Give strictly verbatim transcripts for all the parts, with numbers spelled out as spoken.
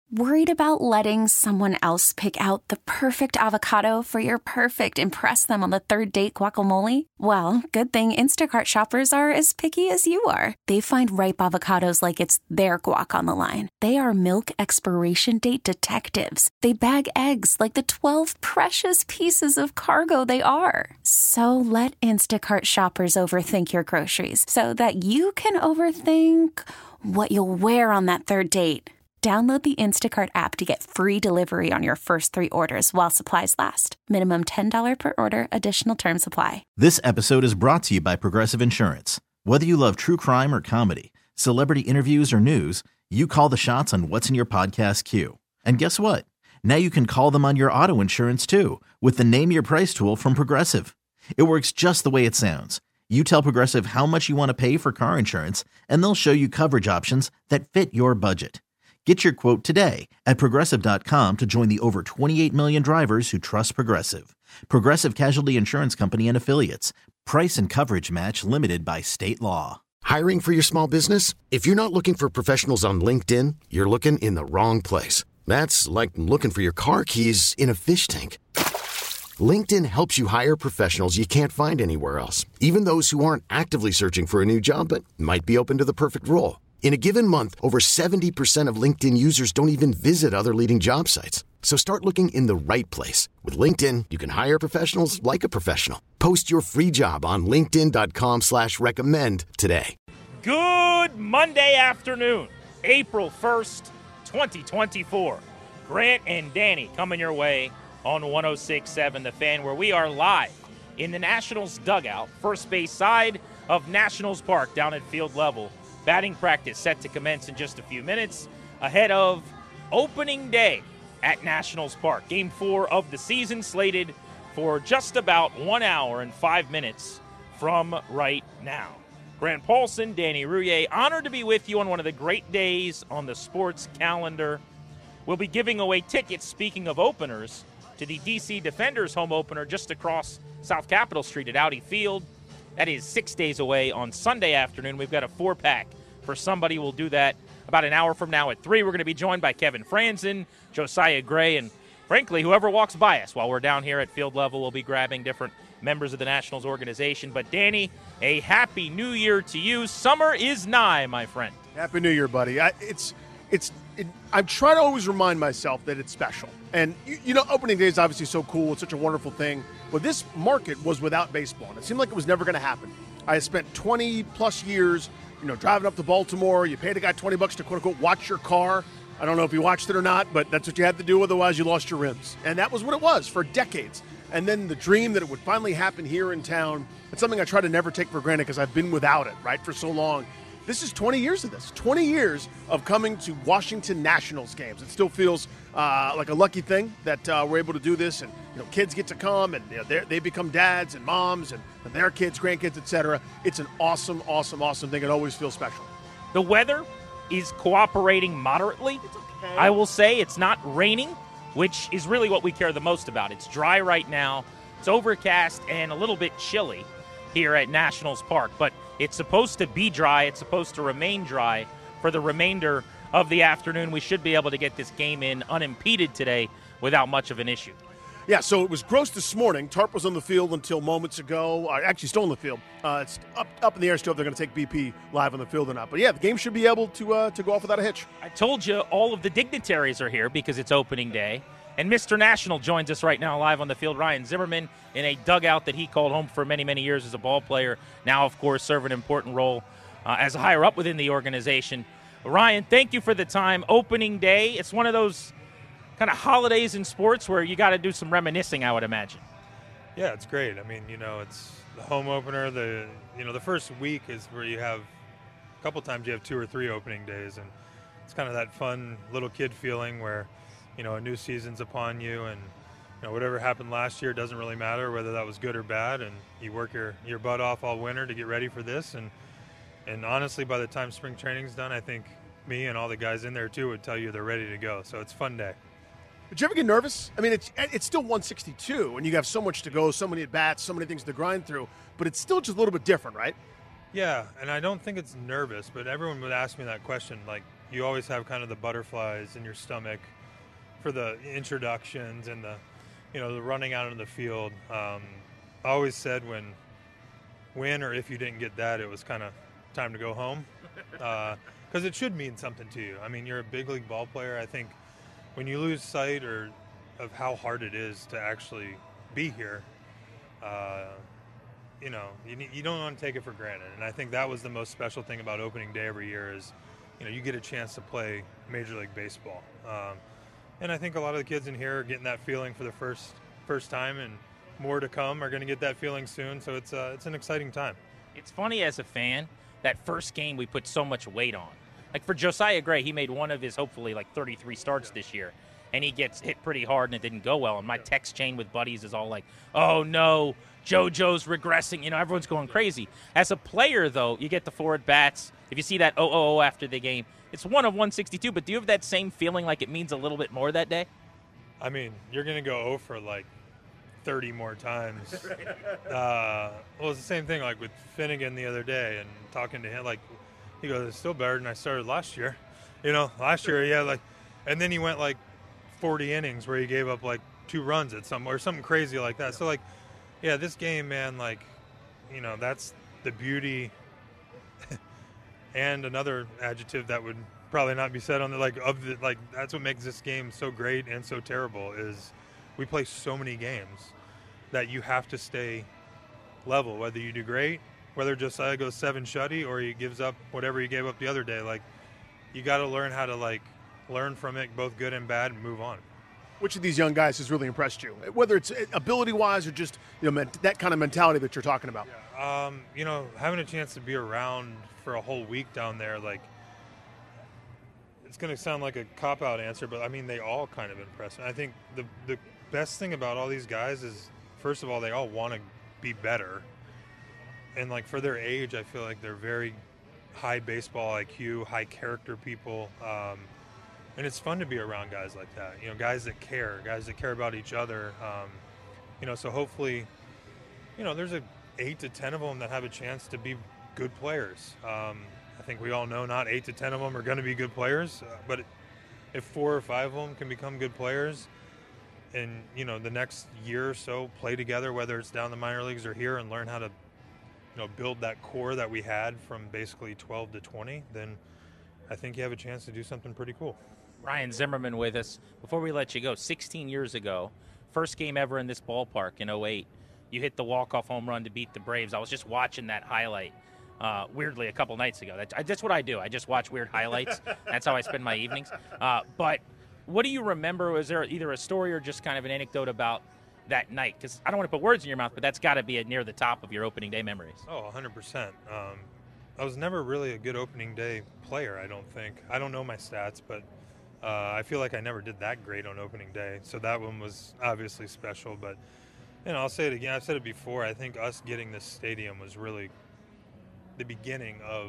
Worried about letting someone else pick out the perfect avocado for your perfect impress them on the third date guacamole? Well, good thing Instacart shoppers are as picky as you are. They find ripe avocados like it's their guac on the line. They are milk expiration date detectives. They bag eggs like the twelve precious pieces of cargo they are. So let Instacart shoppers overthink your groceries so that you can overthink what you'll wear on that third date. Download the Instacart app to get free delivery on your first three orders while supplies last. Minimum ten dollars per order. Additional terms apply. This episode is brought to you by Progressive Insurance. Whether you love true crime or comedy, celebrity interviews or news, you call the shots on what's in your podcast queue. And guess what? Now you can call them on your auto insurance too with the Name Your Price tool from Progressive. It works just the way it sounds. You tell Progressive how much you want to pay for car insurance, and they'll show you coverage options that fit your budget. Get your quote today at Progressive dot com to join the over twenty-eight million drivers who trust Progressive. Progressive Casualty Insurance Company and Affiliates. Price and coverage match limited by state law. Hiring for your small business? If you're not looking for professionals on LinkedIn, you're looking in the wrong place. That's like looking for your car keys in a fish tank. LinkedIn helps you hire professionals you can't find anywhere else, even those who aren't actively searching for a new job but might be open to the perfect role. In a given month, over seventy percent of LinkedIn users don't even visit other leading job sites. So start looking in the right place. With LinkedIn, you can hire professionals like a professional. Post your free job on linkedin dot com slash recommend today. Good Monday afternoon, April first, twenty twenty-four. Grant and Danny coming your way on one oh six point seven The Fan, where we are live in the Nationals dugout, first base side of Nationals Park down at field level. Batting practice set to commence in just a few minutes ahead of opening day at Nationals Park. Game four of the season slated for just about one hour and five minutes from right now. Grant Paulson, Danny Rouhier, honored to be with you on one of the great days on the sports calendar. We'll be giving away tickets, speaking of openers, to the D C Defenders home opener just across South Capitol Street at Audi Field. That is six days away on Sunday afternoon. We've got a four-pack for somebody. We'll do that about an hour from now at three. We're going to be joined by Kevin Franzen, Josiah Gray, and frankly, whoever walks by us while we're down here at field level. We'll be grabbing different members of the Nationals organization. But, Danny, a happy new year to you. Summer is nigh, my friend. Happy New Year, buddy. I, it's, it's, it, I'm trying to always remind myself that it's special. And, you, you know, opening day is obviously so cool. It's such a wonderful thing. But this market was without baseball, and it seemed like it was never going to happen. I spent twenty-plus years, you know, driving up to Baltimore. You paid a guy twenty bucks to, quote-unquote, watch your car. I don't know if you watched it or not, but that's what you had to do. Otherwise, you lost your rims. And that was what it was for decades. And then the dream that it would finally happen here in town, it's something I try to never take for granted because I've been without it, right, for so long. This is twenty years of this, twenty years of coming to Washington Nationals games. It still feels uh, like a lucky thing that uh, we're able to do this, and you know, kids get to come, and you know, they become dads and moms, and, and their kids, grandkids, et cetera. It's an awesome, awesome, awesome thing. It always feels special. The weather is cooperating moderately. It's okay. I will say it's not raining, which is really what we care the most about. It's dry right now. It's overcast and a little bit chilly here at Nationals Park, but it's supposed to be dry. It's supposed to remain dry for the remainder of the afternoon. We should be able to get this game in unimpeded today without much of an issue. Yeah, so it was gross this morning. Tarp was on the field until moments ago. Uh, actually, still on the field. Uh, it's up up in the air still if they're going to take B P live on the field or not. But, yeah, the game should be able to uh, to go off without a hitch. I told you all of the dignitaries are here because it's opening day. And Mister National joins us right now live on the field. Ryan Zimmerman in a dugout that he called home for many, many years as a ball player. Now, of course, serve an important role uh, as a higher up within the organization. Ryan, thank you for the time. Opening day, it's one of those kind of holidays in sports where you got to do some reminiscing, I would imagine. Yeah, it's great. I mean, you know, it's the home opener. The you know the first week is where you have a couple times you have two or three opening days, and it's kind of that fun little kid feeling where, you know, a new season's upon you, and you know whatever happened last year doesn't really matter whether that was good or bad, and you work your, your butt off all winter to get ready for this, and and honestly, by the time spring training's done, I think me and all the guys in there too would tell you they're ready to go. So it's a fun day. Did you ever get nervous? I mean, it's it's still one sixty-two, and you have so much to go, so many at-bats, so many things to grind through, but it's still just a little bit different, right? Yeah, and I don't think it's nervous, but everyone would ask me that question, like, you always have kind of the butterflies in your stomach for the introductions and the, you know, the running out on the field. Um, I always said when, when or if you didn't get that, it was kind of time to go home, because uh, it should mean something to you. I mean, you're a big league ball player. I think when you lose sight or of how hard it is to actually be here, uh, you know, you, you don't want to take it for granted. And I think that was the most special thing about opening day every year is, you know, you get a chance to play Major League Baseball. Um, and I think a lot of the kids in here are getting that feeling for the first first time, and more to come are going to get that feeling soon. So it's uh, it's an exciting time. It's funny as a fan, that first game we put so much weight on. Like for Josiah Gray, he made one of his hopefully like thirty-three starts this year, and he gets hit pretty hard and it didn't go well. And my text chain with buddies is all like, oh no, JoJo's regressing. You know, everyone's going crazy. As a player, though, you get the four at bats. If you see that oh oh oh after the game, it's one of one sixty-two, but do you have that same feeling like it means a little bit more that day? I mean, you're going to go oh for like thirty more times. uh, well, it's the same thing like with Finnegan the other day and talking to him. Like, he goes, it's still better than I started last year. You know, last year, yeah, like, and then he went like forty innings where he gave up like two runs at some or something crazy like that. So, like, yeah, this game, man, like, you know, that's the beauty. And another adjective that would probably not be said on the, like, of the, like, that's what makes this game so great and so terrible is we play so many games that you have to stay level, whether you do great, whether Josiah goes seven shutty or he gives up whatever he gave up the other day. Like, you got to learn how to, like, learn from it, both good and bad, and move on. Which of these young guys has really impressed you, whether it's ability-wise or just, you know, that kind of mentality that you're talking about? Yeah. Um, you know, having a chance to be around for a whole week down there, like, it's going to sound like a cop-out answer, but, I mean, they all kind of impress me. I think the the best thing about all these guys is, first of all, they all want to be better. And, like, for their age, I feel like they're very high baseball I Q, high character people. Um, and it's fun to be around guys like that, you know, guys that care, guys that care about each other. Um, you know, so hopefully, you know, there's a eight to ten of them that have a chance to be good players. Um, I think we all know not eight to ten of them are going to be good players, uh, but if four or five of them can become good players and, you know, the next year or so play together, whether it's down the minor leagues or here, and learn how to, you know, build that core that we had from basically twelve to twenty, then I think you have a chance to do something pretty cool. Ryan Zimmerman with us. Before we let you go, sixteen years ago, first game ever in this ballpark in oh eight, you hit the walk-off home run to beat the Braves. I was just watching that highlight, uh, weirdly, a couple nights ago. That's, that's what I do. I just watch weird highlights. That's how I spend my evenings. Uh, but what do you remember? Was there either a story or just kind of an anecdote about that night? Because I don't want to put words in your mouth, but that's got to be near the top of your opening day memories. Oh, one hundred percent. Um, I was never really a good opening day player, I don't think. I don't know my stats, but uh, I feel like I never did that great on opening day. So that one was obviously special. But, you know, I'll say it again. I've said it before. I think us getting this stadium was really the beginning of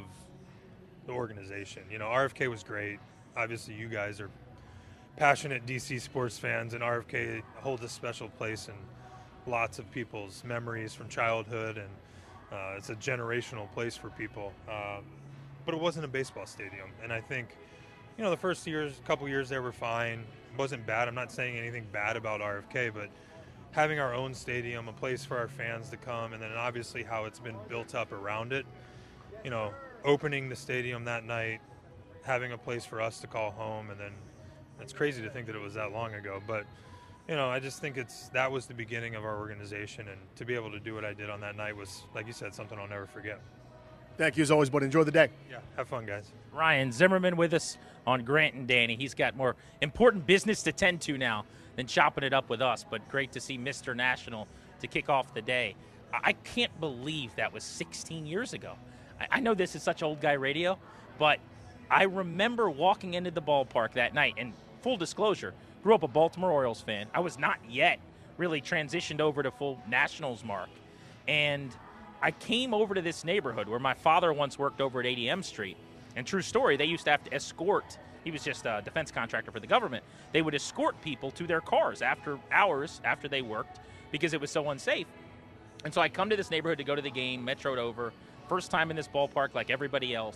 the organization. You know, R F K was great. Obviously, you guys are passionate D C sports fans, and R F K holds a special place in lots of people's memories from childhood, and uh, it's a generational place for people. Um, but it wasn't a baseball stadium, and I think, you know, the first years, couple years there were fine. It wasn't bad. I'm not saying anything bad about R F K, but having our own stadium, a place for our fans to come, and then obviously how it's been built up around it, you know, opening the stadium that night, having a place for us to call home, and then it's crazy to think that it was that long ago, but, you know, I just think it's that was the beginning of our organization, and to be able to do what I did on that night was, like you said, something I'll never forget. Thank you as always, buddy. Enjoy the day. Yeah, have fun, guys. Ryan Zimmerman with us on Grant and Danny. He's got more important business to tend to now than chopping it up with us, but great to see Mister National to kick off the day. I can't believe that was sixteen years ago. I know this is such old guy radio, but I remember walking into the ballpark that night, and full disclosure, grew up a Baltimore Orioles fan. I was not yet really transitioned over to full Nationals mark. And I came over to this neighborhood where my father once worked over at eighty M Street. And true story, they used to have to escort. He was just a defense contractor for the government. They would escort people to their cars after hours after they worked because it was so unsafe. And so I come to this neighborhood to go to the game, metroed over. First time in this ballpark like everybody else.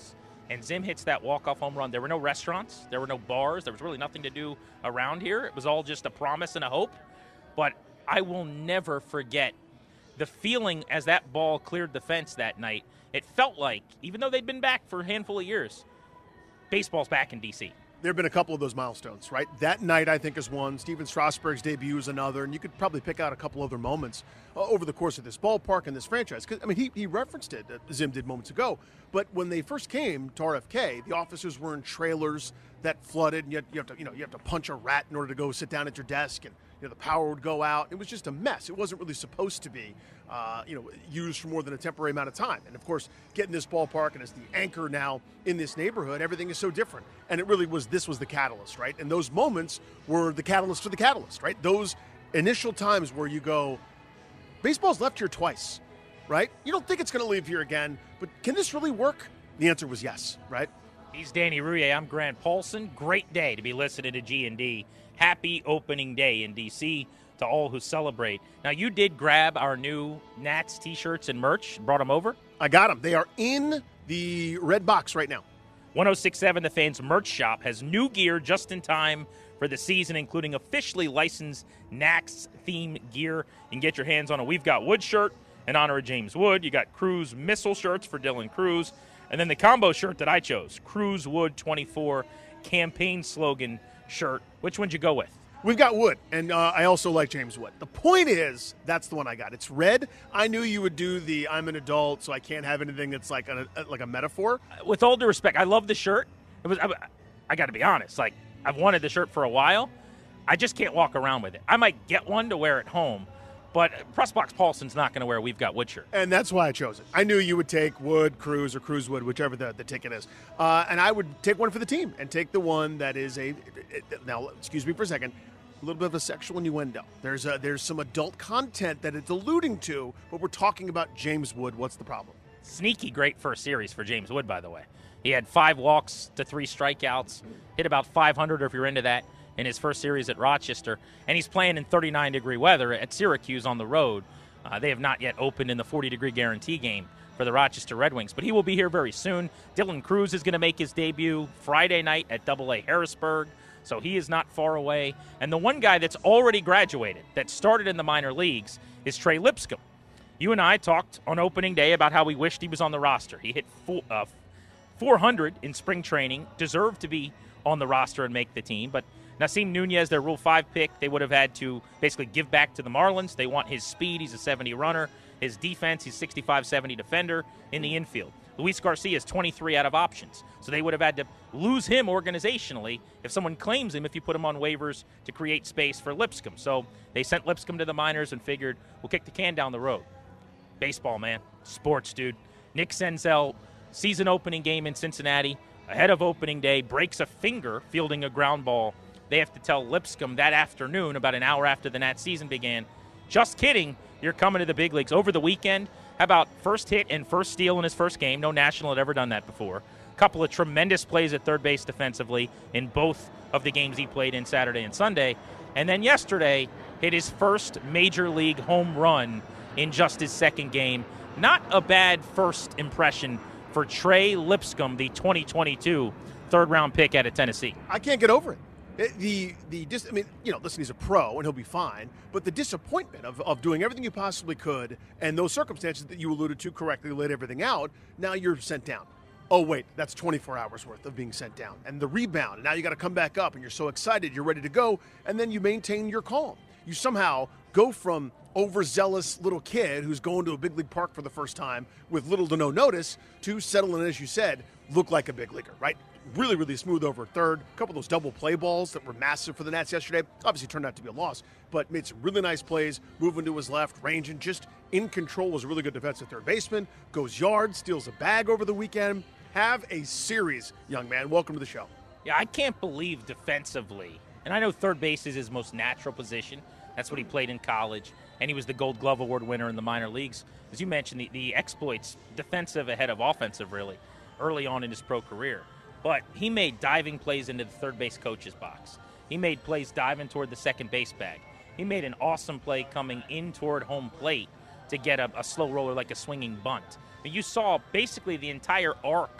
and Zim hits that walk-off home run. There were no restaurants. There were no bars. There was really nothing to do around here. It was all just a promise and a hope. But I will never forget the feeling as that ball cleared the fence that night. It felt like, even though they'd been back for a handful of years, baseball's back in D C. There have been a couple of those milestones, right? That night, I think, is one. Steven Strasburg's debut is another. And you could probably pick out a couple other moments uh, over the course of this ballpark and this franchise. Because I mean, he, he referenced it, uh, Zim did moments ago. But when they first came to R F K, the officers were in trailers that flooded. And you, had, you, have to, you know, you have to punch a rat in order to go sit down at your desk. And you know, the power would go out. It was just a mess. It wasn't really supposed to be uh, you know, used for more than a temporary amount of time. And, of course, getting this ballpark and as the anchor now in this neighborhood, everything is so different. And it really was – this was the catalyst, right? And those moments were the catalyst for the catalyst, right? Those initial times where you go, baseball's left here twice, right? You don't think it's going to leave here again, but can this really work? The answer was yes, right? He's Danny Rouhier. I'm Grant Paulson. Great day to be listening to G and D. Happy opening day in D C to all who celebrate. Now, you did grab our new Nats T-shirts and merch, brought them over? I got them. They are in the red box right now. one oh six point seven The Fan's merch shop has new gear just in time for the season, including officially licensed Nats-themed gear. You can get your hands on a We've Got Wood shirt in honor of James Wood. You got Cruz Missile shirts for Dylan Cruz. And then the combo shirt that I chose, Cruz Wood twenty-four campaign slogan shirt. Which one'd you go with? We've got Wood, and uh, I also like James Wood. The point is, that's the one I got. It's red. I knew you would do the I'm an adult, so I can't have anything that's like a, like a metaphor. With all due respect, I love the shirt. It was I, I got to be honest. Like, I've wanted the shirt for a while. I just can't walk around with it. I might get one to wear at home, but Press Box Paulson's not going to wear a We've Got Wood shirt. And that's why I chose it. I knew you would take Wood, Cruz, or Cruz Wood, whichever the, the ticket is. Uh, and I would take one for the team and take the one that is a – now, excuse me for a second – a little bit of a sexual innuendo. There's a, there's some adult content that it's alluding to, but we're talking about James Wood. What's the problem? Sneaky great first series for James Wood, by the way. He had five walks to three strikeouts, hit about five hundred, if you're into that, in his first series at Rochester. And he's playing in thirty-nine degree weather at Syracuse on the road. Uh, they have not yet opened in the forty degree guarantee game for the Rochester Red Wings, but he will be here very soon. Dylan Cruz is going to make his debut Friday night at Double A Harrisburg. So he is not far away. And the one guy that's already graduated, that started in the minor leagues, is Trey Lipscomb. You and I talked on opening day about how we wished he was on the roster. He hit four, uh, four hundred in spring training, deserved to be on the roster and make the team. But Nasim Nunez, their Rule five pick, they would have had to basically give back to the Marlins. They want his speed. He's a seventy runner. His defense, he's sixty-five seventy defender in the infield. Luis Garcia is twenty-three out of options. So they would have had to lose him organizationally if someone claims him if you put him on waivers to create space for Lipscomb. So they sent Lipscomb to the minors and figured, we'll kick the can down the road. Baseball, man. Sports, dude. Nick Senzel, season opening game in Cincinnati, ahead of opening day, breaks a finger fielding a ground ball. They have to tell Lipscomb that afternoon, about an hour after the Nats season began, just kidding, you're coming to the big leagues. Over the weekend, how about first hit and first steal in his first game? No National had ever done that before. A couple of tremendous plays at third base defensively in both of the games he played in Saturday and Sunday. And then yesterday, hit his first major league home run in just his second game. Not a bad first impression for Trey Lipscomb, the twenty twenty-two third-round pick out of Tennessee. I can't get over it. The, the dis- I mean, you know, listen, he's a pro and he'll be fine, but the disappointment of, of doing everything you possibly could and those circumstances that you alluded to correctly laid everything out, now you're sent down. Oh, wait, that's twenty-four hours worth of being sent down. And the rebound, and now you got to come back up and you're so excited, you're ready to go, and then you maintain your calm. You somehow go from overzealous little kid who's going to a big league park for the first time with little to no notice to settle in, as you said, look like a big leaguer, right? Really, really smooth over third. A couple of those double play balls that were massive for the Nats yesterday. Obviously turned out to be a loss, but made some really nice plays, moving to his left, ranging, just in control. Was a really good defensive third baseman. Goes yard, steals a bag over the weekend. Have a series, young man. Welcome to the show. Yeah, I can't believe defensively. And I know third base is his most natural position. That's what he played in college. And he was the Gold Glove Award winner in the minor leagues. As you mentioned, the, the exploits, defensive ahead of offensive, really, early on in his pro career. But he made diving plays into the third base coach's box. He made plays diving toward the second base bag. He made an awesome play coming in toward home plate to get a, a slow roller like a swinging bunt. And you saw basically the entire arc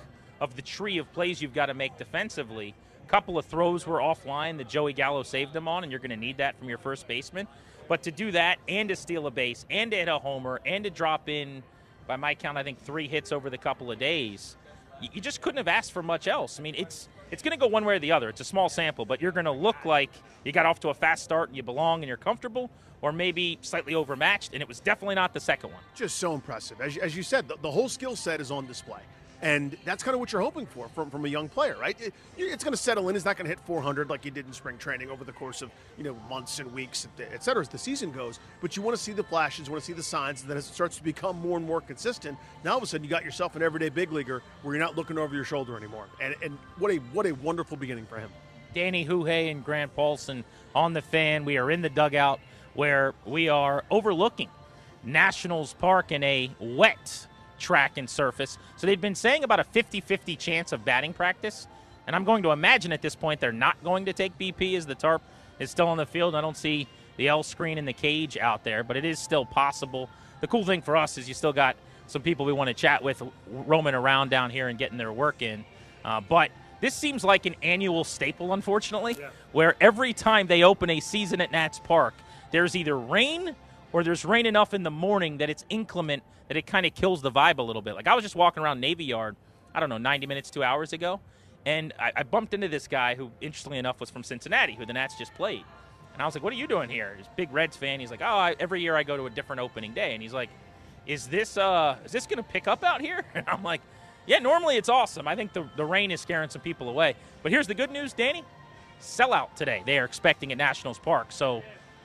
of the tree of plays you've got to make defensively. A couple of throws were offline that Joey Gallo saved them on, and you're going to need that from your first baseman. But to do that and to steal a base and to hit a homer and to drop in, by my count, I think three hits over the couple of days, you just couldn't have asked for much else. I mean, it's it's going to go one way or the other. It's a small sample, but you're going to look like you got off to a fast start and you belong and you're comfortable, or maybe slightly overmatched, and it was definitely not the second one. Just so impressive. As, as you said, the, the whole skill set is on display. And that's kind of what you're hoping for from, from a young player, right? It, it's going to settle in. He's not going to hit four hundred like he did in spring training over the course of, you know, months and weeks, et cetera, as the season goes. But you want to see the flashes, you want to see the signs, and then as it starts to become more and more consistent, now all of a sudden you got yourself an everyday big leaguer where you're not looking over your shoulder anymore. And, and what a what a wonderful beginning for him. Danny Huhay and Grant Paulson on the Fan. We are in the dugout where we are overlooking Nationals Park in a wet track and surface. So they've been saying about a fifty-fifty chance of batting practice, and I'm going to imagine at this point they're not going to take B P as the tarp is still on the field. I don't see the L screen in the cage out there, but it is still possible. The cool thing for us is you still got some people we want to chat with roaming around down here and getting their work in. Uh, but this seems like an annual staple, unfortunately, yeah. where every time they open a season at Nats Park, there's either rain or there's rain enough in the morning that it's inclement that it kind of kills the vibe a little bit. Like I was just walking around Navy Yard, I don't know, ninety minutes, two hours ago, and I, I bumped into this guy who, interestingly enough, was from Cincinnati, who the Nats just played. And I was like, what are you doing here? He's a big Reds fan. He's like, oh, I, every year I go to a different opening day. And he's like, is this uh, is this going to pick up out here? And I'm like, yeah, normally it's awesome. I think the, the rain is scaring some people away. But here's the good news, Danny. Sellout today. They are expecting at Nationals Park. So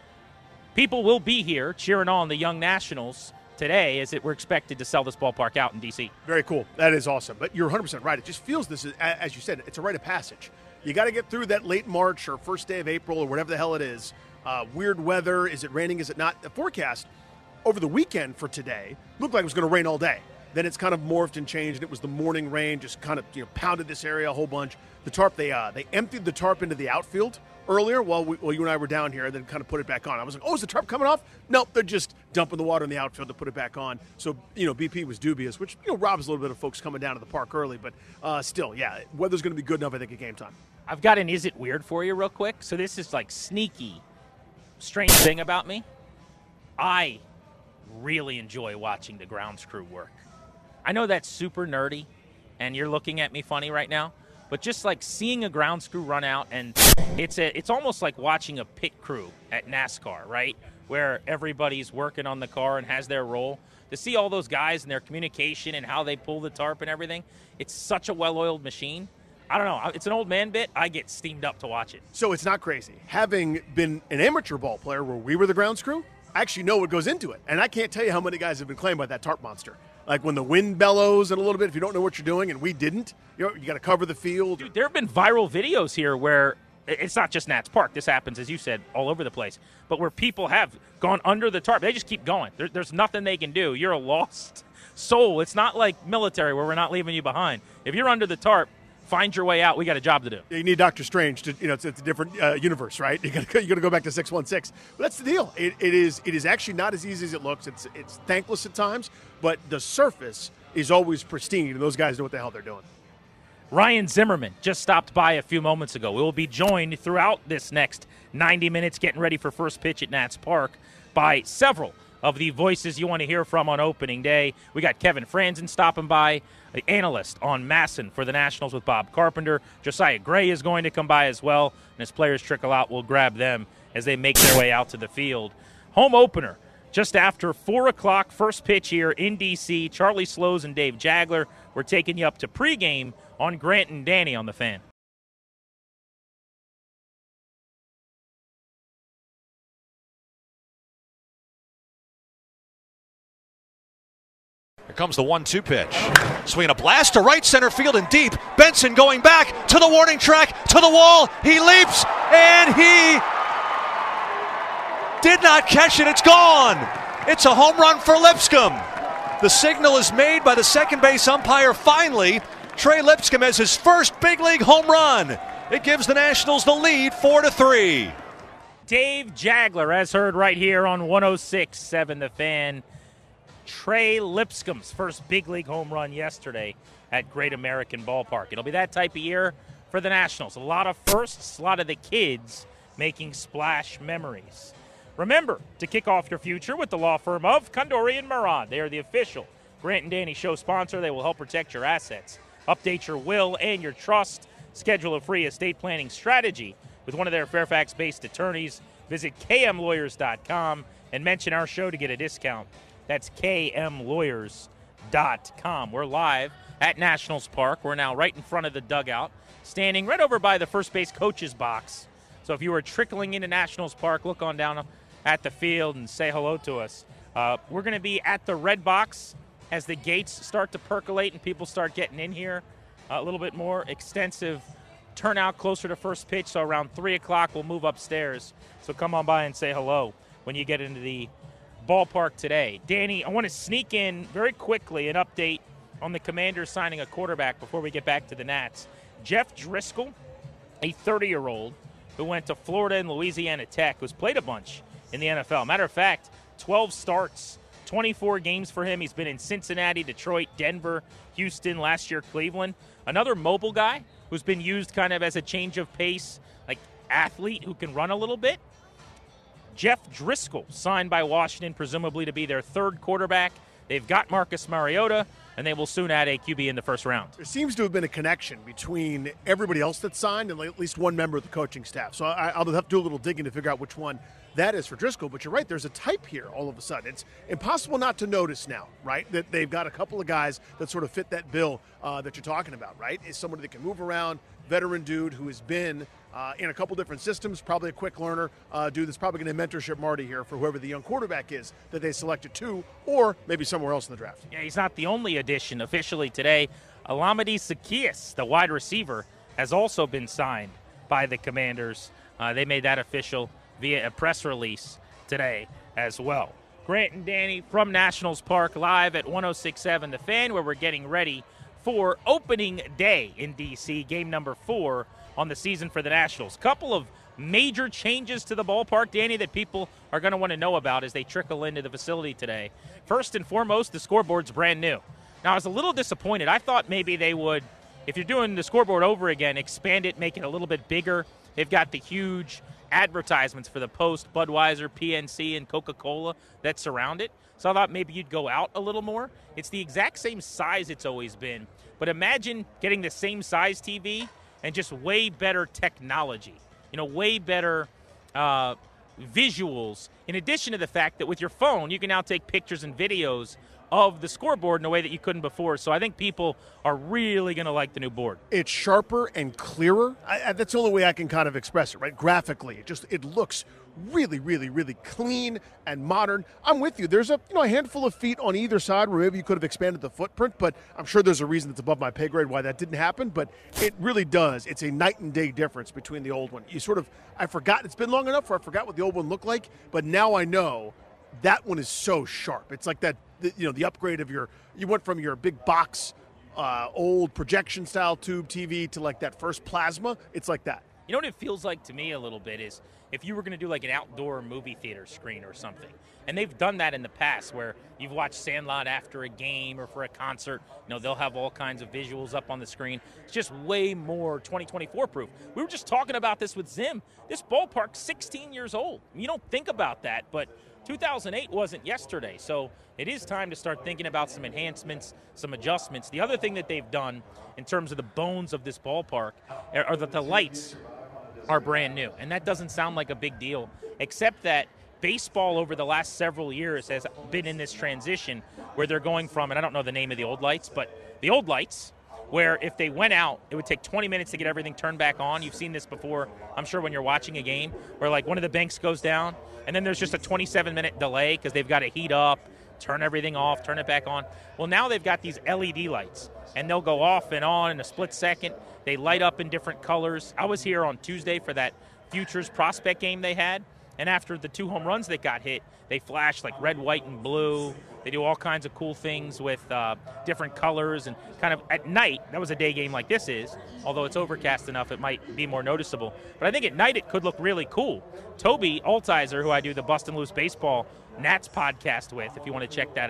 people will be here cheering on the young Nationals today as it we're expected to sell this ballpark out in D C. Very cool. That is awesome. But you're one hundred percent right. It just feels this, is, as you said, it's a rite of passage. You got to get through that late March or first day of April or whatever the hell it is. Uh, weird weather. Is it raining? Is it not? The forecast over the weekend for today looked like it was going to rain all day. Then it's kind of morphed and changed, and it was the morning rain, just kind of, you know, pounded this area a whole bunch. The tarp, they uh, they emptied the tarp into the outfield earlier while, we, while you and I were down here, and then kind of put it back on. I was like, oh, is the tarp coming off? Nope, they're just dumping the water in the outfield to put it back on. So, you know, B P was dubious, which, you know, robs a little bit of folks coming down to the park early. But uh, still, yeah, weather's going to be good enough, I think, at game time. I've got an is it weird for you real quick. So this is like sneaky, strange thing about me. I really enjoy watching the grounds crew work. I know that's super nerdy, and you're looking at me funny right now, but just like seeing a grounds crew run out, and it's a, it's almost like watching a pit crew at NASCAR, right, where everybody's working on the car and has their role. To see all those guys and their communication and how they pull the tarp and everything, it's such a well-oiled machine. I don't know. It's an old man bit. I get steamed up to watch it. So it's not crazy. Having been an amateur ball player where we were the grounds crew, I actually know what goes into it. And I can't tell you how many guys have been claimed by that tarp monster. Like when the wind bellows and a little bit, if you don't know what you're doing, and we didn't, you know, you got to cover the field. Dude, there have been viral videos here where it's not just Nats Park. This happens, as you said, all over the place. But where people have gone under the tarp. They just keep going. There, there's nothing they can do. You're a lost soul. It's not like military where we're not leaving you behind. If you're under the tarp, find your way out. We got a job to do. You need Doctor Strange to, you know, it's, it's a different uh, universe, right? You got to you got to go back to six one six. But that's the deal. It, it is it is actually not as easy as it looks. It's it's thankless at times, but the surface is always pristine, and those guys know what the hell they're doing. Ryan Zimmerman just stopped by a few moments ago. We will be joined throughout this next ninety minutes, getting ready for first pitch at Nats Park, by several of the voices you want to hear from on opening day. We got Kevin Franzen stopping by, the analyst on Masson for the Nationals with Bob Carpenter. Josiah Gray is going to come by as well, and as players trickle out, we'll grab them as they make their way out to the field. Home opener just after four o'clock, first pitch here in D C. Charlie Slows and Dave Jagler. We're taking you up to pregame on Grant and Danny on the Fan. Here comes the one two pitch. Swinging a blast to right center field and deep. Benson going back to the warning track, to the wall. He leaps, and he did not catch it. It's gone. It's a home run for Lipscomb. The signal is made by the second base umpire finally. Trey Lipscomb has his first big league home run. It gives the Nationals the lead four to three. Dave Jagler, as heard right here on one oh six point seven The Fan. Trey Lipscomb's first big league home run yesterday. at Great American Ballpark. It'll be that type of year for the Nationals. A lot of firsts, a lot of the kids making splash memories. Remember to kick off your future with the law firm of Condori and Murad. They are the official Grant and Danny show sponsor. They will help protect your assets, update your will and your trust, schedule a free estate planning strategy with one of their Fairfax-based attorneys. Visit K M lawyers dot com and mention our show to get a discount. That's K M lawyers dot com. We're live at Nationals Park. We're now right in front of the dugout, standing right over by the first base coach's box. So if you were trickling into Nationals Park, look on down at the field and say hello to us. Uh, we're going to be at the red box as the gates start to percolate and people start getting in here. Uh, a little bit more extensive turnout closer to first pitch, so around three o'clock we'll move upstairs. So come on by and say hello when you get into the ballpark today. Danny, I want to sneak in very quickly an update on the Commanders signing a quarterback before we get back to the Nats. Jeff Driscoll, a thirty-year-old who went to Florida and Louisiana Tech, who's played a bunch in the N F L. Matter of fact, twelve starts, twenty-four games for him. He's been in Cincinnati, Detroit, Denver, Houston, last year Cleveland. Another mobile guy who's been used kind of as a change of pace, like athlete who can run a little bit. Jeff Driscoll signed by Washington, presumably to be their third quarterback. They've got Marcus Mariota, and they will soon add a Q B in the first round. There seems to have been a connection between everybody else that signed and at least one member of the coaching staff. So I, I'll have to do a little digging to figure out which one that is for Driscoll. But you're right, there's a type here all of a sudden. It's impossible not to notice now, right, that they've got a couple of guys that sort of fit that bill uh, that you're talking about, right? Is somebody that can move around, veteran dude who has been uh, in a couple different systems, probably a quick learner, uh, dude that's probably going to mentorship Marty here for whoever the young quarterback is that they selected to, or maybe somewhere else in the draft. Yeah, he's not the only addition officially today. Alameda Zaccheaus, the wide receiver, has also been signed by the Commanders. Uh, they made that official via a press release today as well. Grant and Danny from Nationals Park, live at one oh six point seven The Fan, where we're getting ready for opening day in D C, game number four on the season for the Nationals. Couple of major changes to the ballpark, Danny, that people are going to want to know about as they trickle into the facility today. First and foremost, the scoreboard's brand new. Now, I was a little disappointed. I thought maybe they would, if you're doing the scoreboard over again, expand it, make it a little bit bigger. They've got the huge advertisements for the Post, Budweiser, P N C, and Coca-Cola that surround it. So I thought maybe you'd go out a little more. It's the exact same size it's always been. But imagine getting the same size T V and just way better technology. You know, way better uh, visuals. In addition to the fact that with your phone, you can now take pictures and videos of the scoreboard in a way that you couldn't before. So I think people are really going to like the new board. It's sharper and clearer. I, I, that's the only way I can kind of express it, right? Graphically, it just it looks really, really, really clean and modern. I'm with you. There's a you know a handful of feet on either side where maybe you could have expanded the footprint, but I'm sure there's a reason that's above my pay grade why that didn't happen. But it really does. It's a night and day difference between the old one. You sort of I forgot. It's been long enough where I forgot what the old one looked like, but now I know that one is so sharp. It's like that. The, you know, the upgrade of your, you went from your big box, uh, old projection style tube T V to like that first plasma. It's like that. You know what it feels like to me a little bit is if you were going to do like an outdoor movie theater screen or something. And they've done that in the past where you've watched Sandlot after a game or for a concert. You know, they'll have all kinds of visuals up on the screen. It's just way more twenty twenty-four proof. We were just talking about this with Zim. This ballpark's sixteen years old. You don't think about that, but two thousand eight wasn't yesterday, so it is time to start thinking about some enhancements, some adjustments. The other thing that they've done in terms of the bones of this ballpark are that the lights are brand new, and that doesn't sound like a big deal, except that baseball over the last several years has been in this transition where they're going from, and I don't know the name of the old lights, but the old lights, where if they went out, it would take twenty minutes to get everything turned back on. You've seen this before, I'm sure, when you're watching a game, where like one of the banks goes down, and then there's just a twenty-seven minute delay because they've got to heat up, turn everything off, turn it back on. Well, now they've got these L E D lights, and they'll go off and on in a split second. They light up in different colors. I was here on Tuesday for that Futures prospect game they had, and after the two home runs that got hit, they flashed like red, white, and blue. They do all kinds of cool things with uh, different colors, and kind of at night, that was a day game like this is, although it's overcast enough it might be more noticeable. But I think at night it could look really cool. Toby Altizer, who I do the Bustin' Loose Baseball Nats podcast with, if you want to check that out,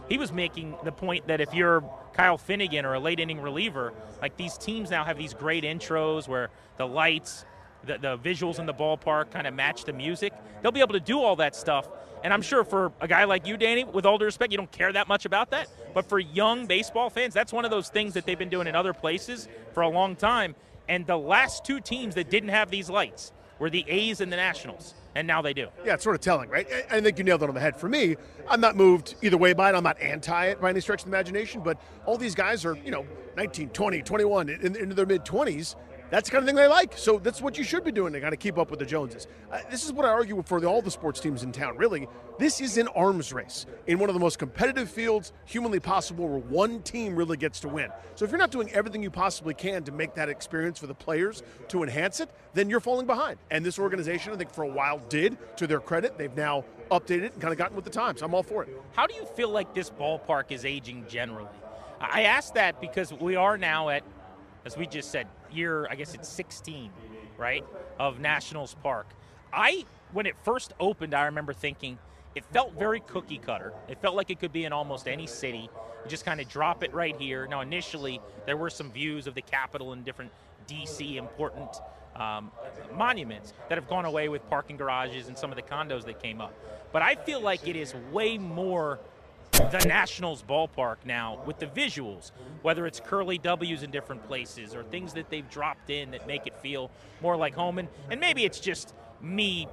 he was making the point that if you're Kyle Finnegan or a late inning reliever, like these teams now have these great intros where the lights, the, the visuals in the ballpark kind of match the music. They'll be able to do all that stuff. And I'm sure for a guy like you, Danny, with all due respect, you don't care that much about that. But for young baseball fans, that's one of those things that they've been doing in other places for a long time. And the last two teams that didn't have these lights were the A's and the Nationals. And now they do. Yeah, it's sort of telling, right? I think you nailed it on the head. For me, I'm not moved either way by it. I'm not anti it by any stretch of the imagination. But all these guys are, you know, nineteen, twenty, twenty-one, in, into their mid-twenties. That's the kind of thing they like. So that's what you should be doing to kind of keep up with the Joneses. Uh, this is what I argue for the, all the sports teams in town, really. This is an arms race in one of the most competitive fields humanly possible where one team really gets to win. So if you're not doing everything you possibly can to make that experience for the players to enhance it, then you're falling behind. And this organization, I think, for a while did, to their credit. They've now updated it and kind of gotten with the times. I'm all for it. How do you feel like this ballpark is aging generally? I ask that because we are now at, as we just said, year, I guess it's sixteen, right, of Nationals Park. I, when it first opened, I remember thinking it felt very cookie cutter. It felt like it could be in almost any city. You just kind of drop it right here. Now, initially, there were some views of the Capitol and different D C important um, monuments that have gone away with parking garages and some of the condos that came up. But I feel like it is way more the Nationals ballpark now with the visuals, whether it's curly W's in different places or things that they've dropped in that make it feel more like home. And, and maybe it's just me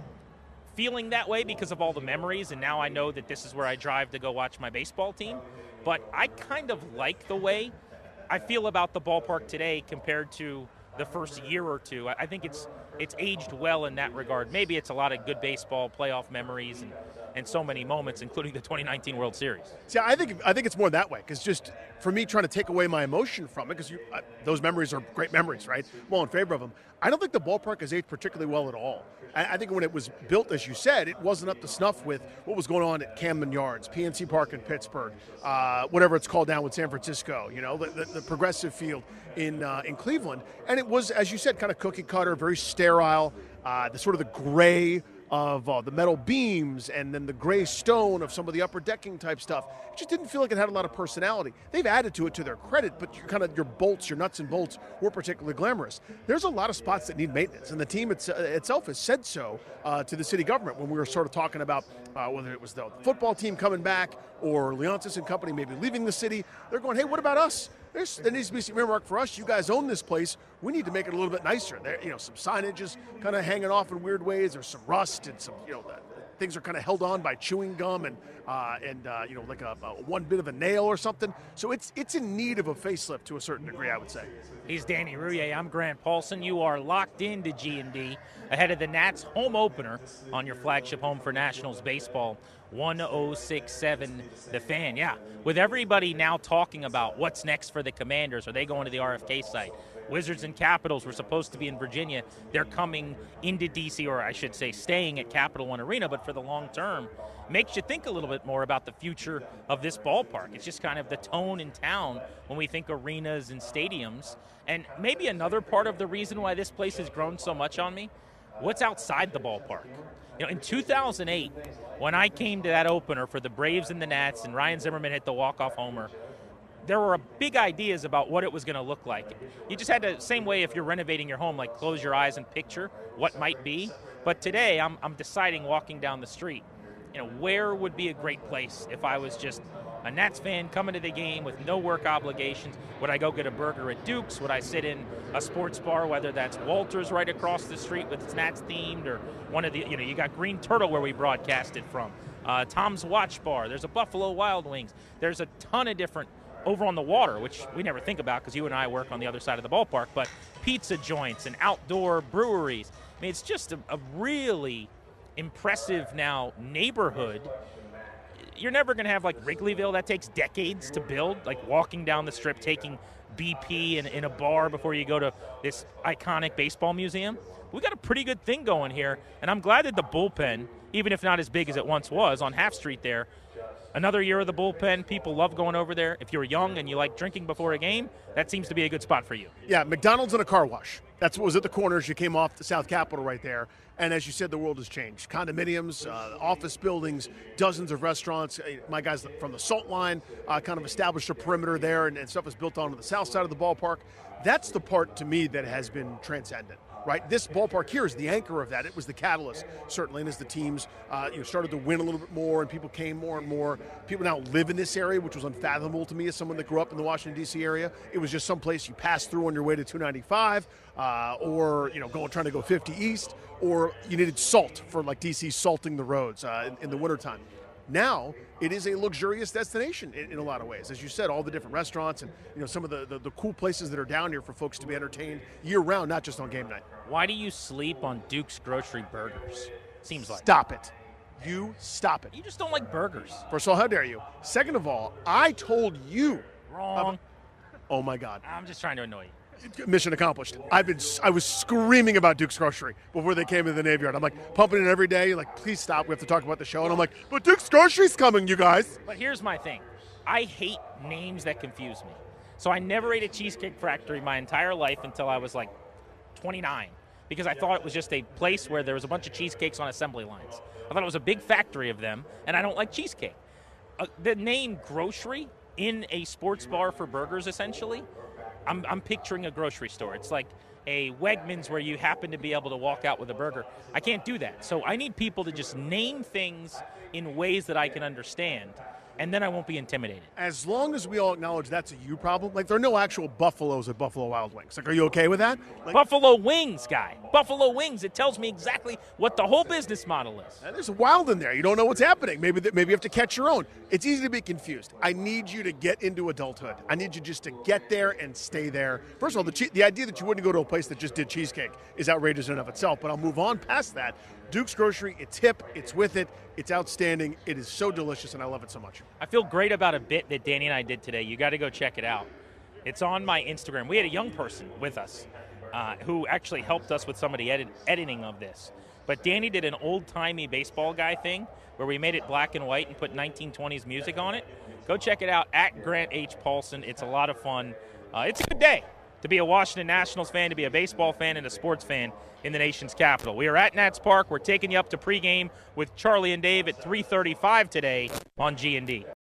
feeling that way because of all the memories, and now I know that this is where I drive to go watch my baseball team. But I kind of like the way I feel about the ballpark today compared to the first year or two. I think it's it's aged well in that regard. Maybe it's a lot of good baseball, playoff memories, and, and so many moments, including the twenty nineteen World Series. See, I think I think it's more that way, because just for me trying to take away my emotion from it, because uh, those memories are great memories, right? I'm all in favor of them. I don't think the ballpark has aged particularly well at all. I, I think when it was built, as you said, it wasn't up to snuff with what was going on at Camden Yards, P N C Park in Pittsburgh, uh, whatever it's called down with San Francisco, you know, the, the, the Progressive Field in uh, in Cleveland. And it was, as you said, kind of cookie cutter, very sterile, uh, the sort of the gray of uh, the metal beams and then the gray stone of some of the upper decking type stuff. It just didn't feel like it had a lot of personality. They've added to it to their credit, but your kind of your bolts, your nuts and bolts weren't particularly glamorous. There's a lot of spots that need maintenance, and the team it's, uh, itself has said so uh, to the city government when we were sort of talking about uh, whether it was the football team coming back or Leontis and company maybe leaving the city. They're going, hey, what about us? There's, there needs to be some earmark for us. You guys own this place. We need to make it a little bit nicer. There, you know, some signage is kind of hanging off in weird ways. There's some rust and some, you know, uh, things are kind of held on by chewing gum and uh, and uh, you know, like a, a one bit of a nail or something. So it's it's in need of a facelift to a certain degree, I would say. He's Danny Rouhier. I'm Grant Paulson. You are locked into G and D ahead of the Nats home opener on your flagship home for Nationals baseball. one oh six point seven The Fan. Yeah, with everybody now talking about what's next for the Commanders. Are they going to the R F K site? Wizards and Capitals were supposed to be in Virginia. They're coming into D C, or I should say staying at Capital One Arena, but for the long term, makes you think a little bit more about the future of this ballpark. It's just kind of the tone in town when we think arenas and stadiums. And maybe another part of the reason why this place has grown so much on me, what's outside the ballpark? You know, in two thousand eight, when I came to that opener for the Braves and the Nats and Ryan Zimmerman hit the walk-off homer, there were big ideas about what it was going to look like. You just had to, same way if you're renovating your home, like close your eyes and picture what might be. But today, I'm, I'm deciding walking down the street, you know, where would be a great place if I was just a Nats fan coming to the game with no work obligations? Would I go get a burger at Duke's? Would I sit in a sports bar, whether that's Walters right across the street with its Nats themed, or one of the, you know, you got Green Turtle where we broadcasted from, uh, Tom's Watch Bar. There's a Buffalo Wild Wings. There's a ton of different over on the water, which we never think about because you and I work on the other side of the ballpark, but pizza joints and outdoor breweries. I mean, it's just a, a really impressive now neighborhood. You're never going to have like Wrigleyville. That takes decades to build, like walking down the strip, taking B P in, in a bar before you go to this iconic baseball museum. We got a pretty good thing going here, and I'm glad that the bullpen, even if not as big as it once was, on Half Street there, another year of the bullpen. People love going over there. If you're young and you like drinking before a game, that seems to be a good spot for you. Yeah, McDonald's and a car wash. That's what was at the corners. You came off the South Capitol right there. And as you said, the world has changed. Condominiums, uh, office buildings, dozens of restaurants. My guys from the Salt Line uh, kind of established a perimeter there, and, and stuff was built onto the south side of the ballpark. That's the part, to me, that has been transcendent. Right, this ballpark here is the anchor of that. It was the catalyst, certainly, and as the teams uh, you know, started to win a little bit more and people came more and more, people now live in this area, which was unfathomable to me as someone that grew up in the Washington, D C area. It was just some place you passed through on your way to two ninety-five uh, or, you know, going trying to go fifty east, or you needed salt for, like, D C salting the roads uh, in, in the wintertime. Now, it is a luxurious destination in, in a lot of ways. As you said, all the different restaurants and, you know, some of the, the, the cool places that are down here for folks to be entertained year-round, not just on game night. Why do you sleep on Duke's Grocery Burgers? Seems like. Stop it. You stop it. You just don't like burgers. First of all, how dare you? Second of all, I told you. Wrong. Um, oh, my God. I'm just trying to annoy you. Mission accomplished. I've been, I was screaming about Duke's Grocery before they came in the Navy Yard. I'm like pumping it every day. Like, please stop. We have to talk about the show. And I'm like, but Duke's Grocery's coming, you guys. But here's my thing. I hate names that confuse me. So I never ate a Cheesecake Factory my entire life until I was like twenty-nine, because I thought it was just a place where there was a bunch of cheesecakes on assembly lines. I thought it was a big factory of them, and I don't like cheesecake. Uh, the name grocery in a sports bar for burgers, essentially, I'm, I'm picturing a grocery store. It's like a Wegmans where you happen to be able to walk out with a burger. I can't do that. So I need people to just name things in ways that I can understand, and then I won't be intimidated. As long as we all acknowledge that's a you problem, like there are no actual Buffaloes at Buffalo Wild Wings. Like, are you okay with that? Like, Buffalo Wings, guy. Buffalo Wings. It tells me exactly what the whole business model is. And there's a wild in there. You don't know what's happening. Maybe th- maybe you have to catch your own. It's easy to be confused. I need you to get into adulthood. I need you just to get there and stay there. First of all, the che- the idea that you wouldn't go to a place that just did cheesecake is outrageous in and of itself, but I'll move on past that. Duke's Grocery, it's hip, it's with it, it's outstanding, it is so delicious, and I love it so much. I feel great about a bit that Danny and I did today. You got to go check it out. It's on my Instagram. We had a young person with us uh, who actually helped us with some of the edit- editing of this. But Danny did an old-timey baseball guy thing where we made it black and white and put nineteen twenties music on it. Go check it out at Grant H. Paulson. It's a lot of fun. Uh, it's a good day to be a Washington Nationals fan, to be a baseball fan, and a sports fan in the nation's capital. We are at Nats Park. We're taking you up to pregame with Charlie and Dave at three thirty-five today on G and D.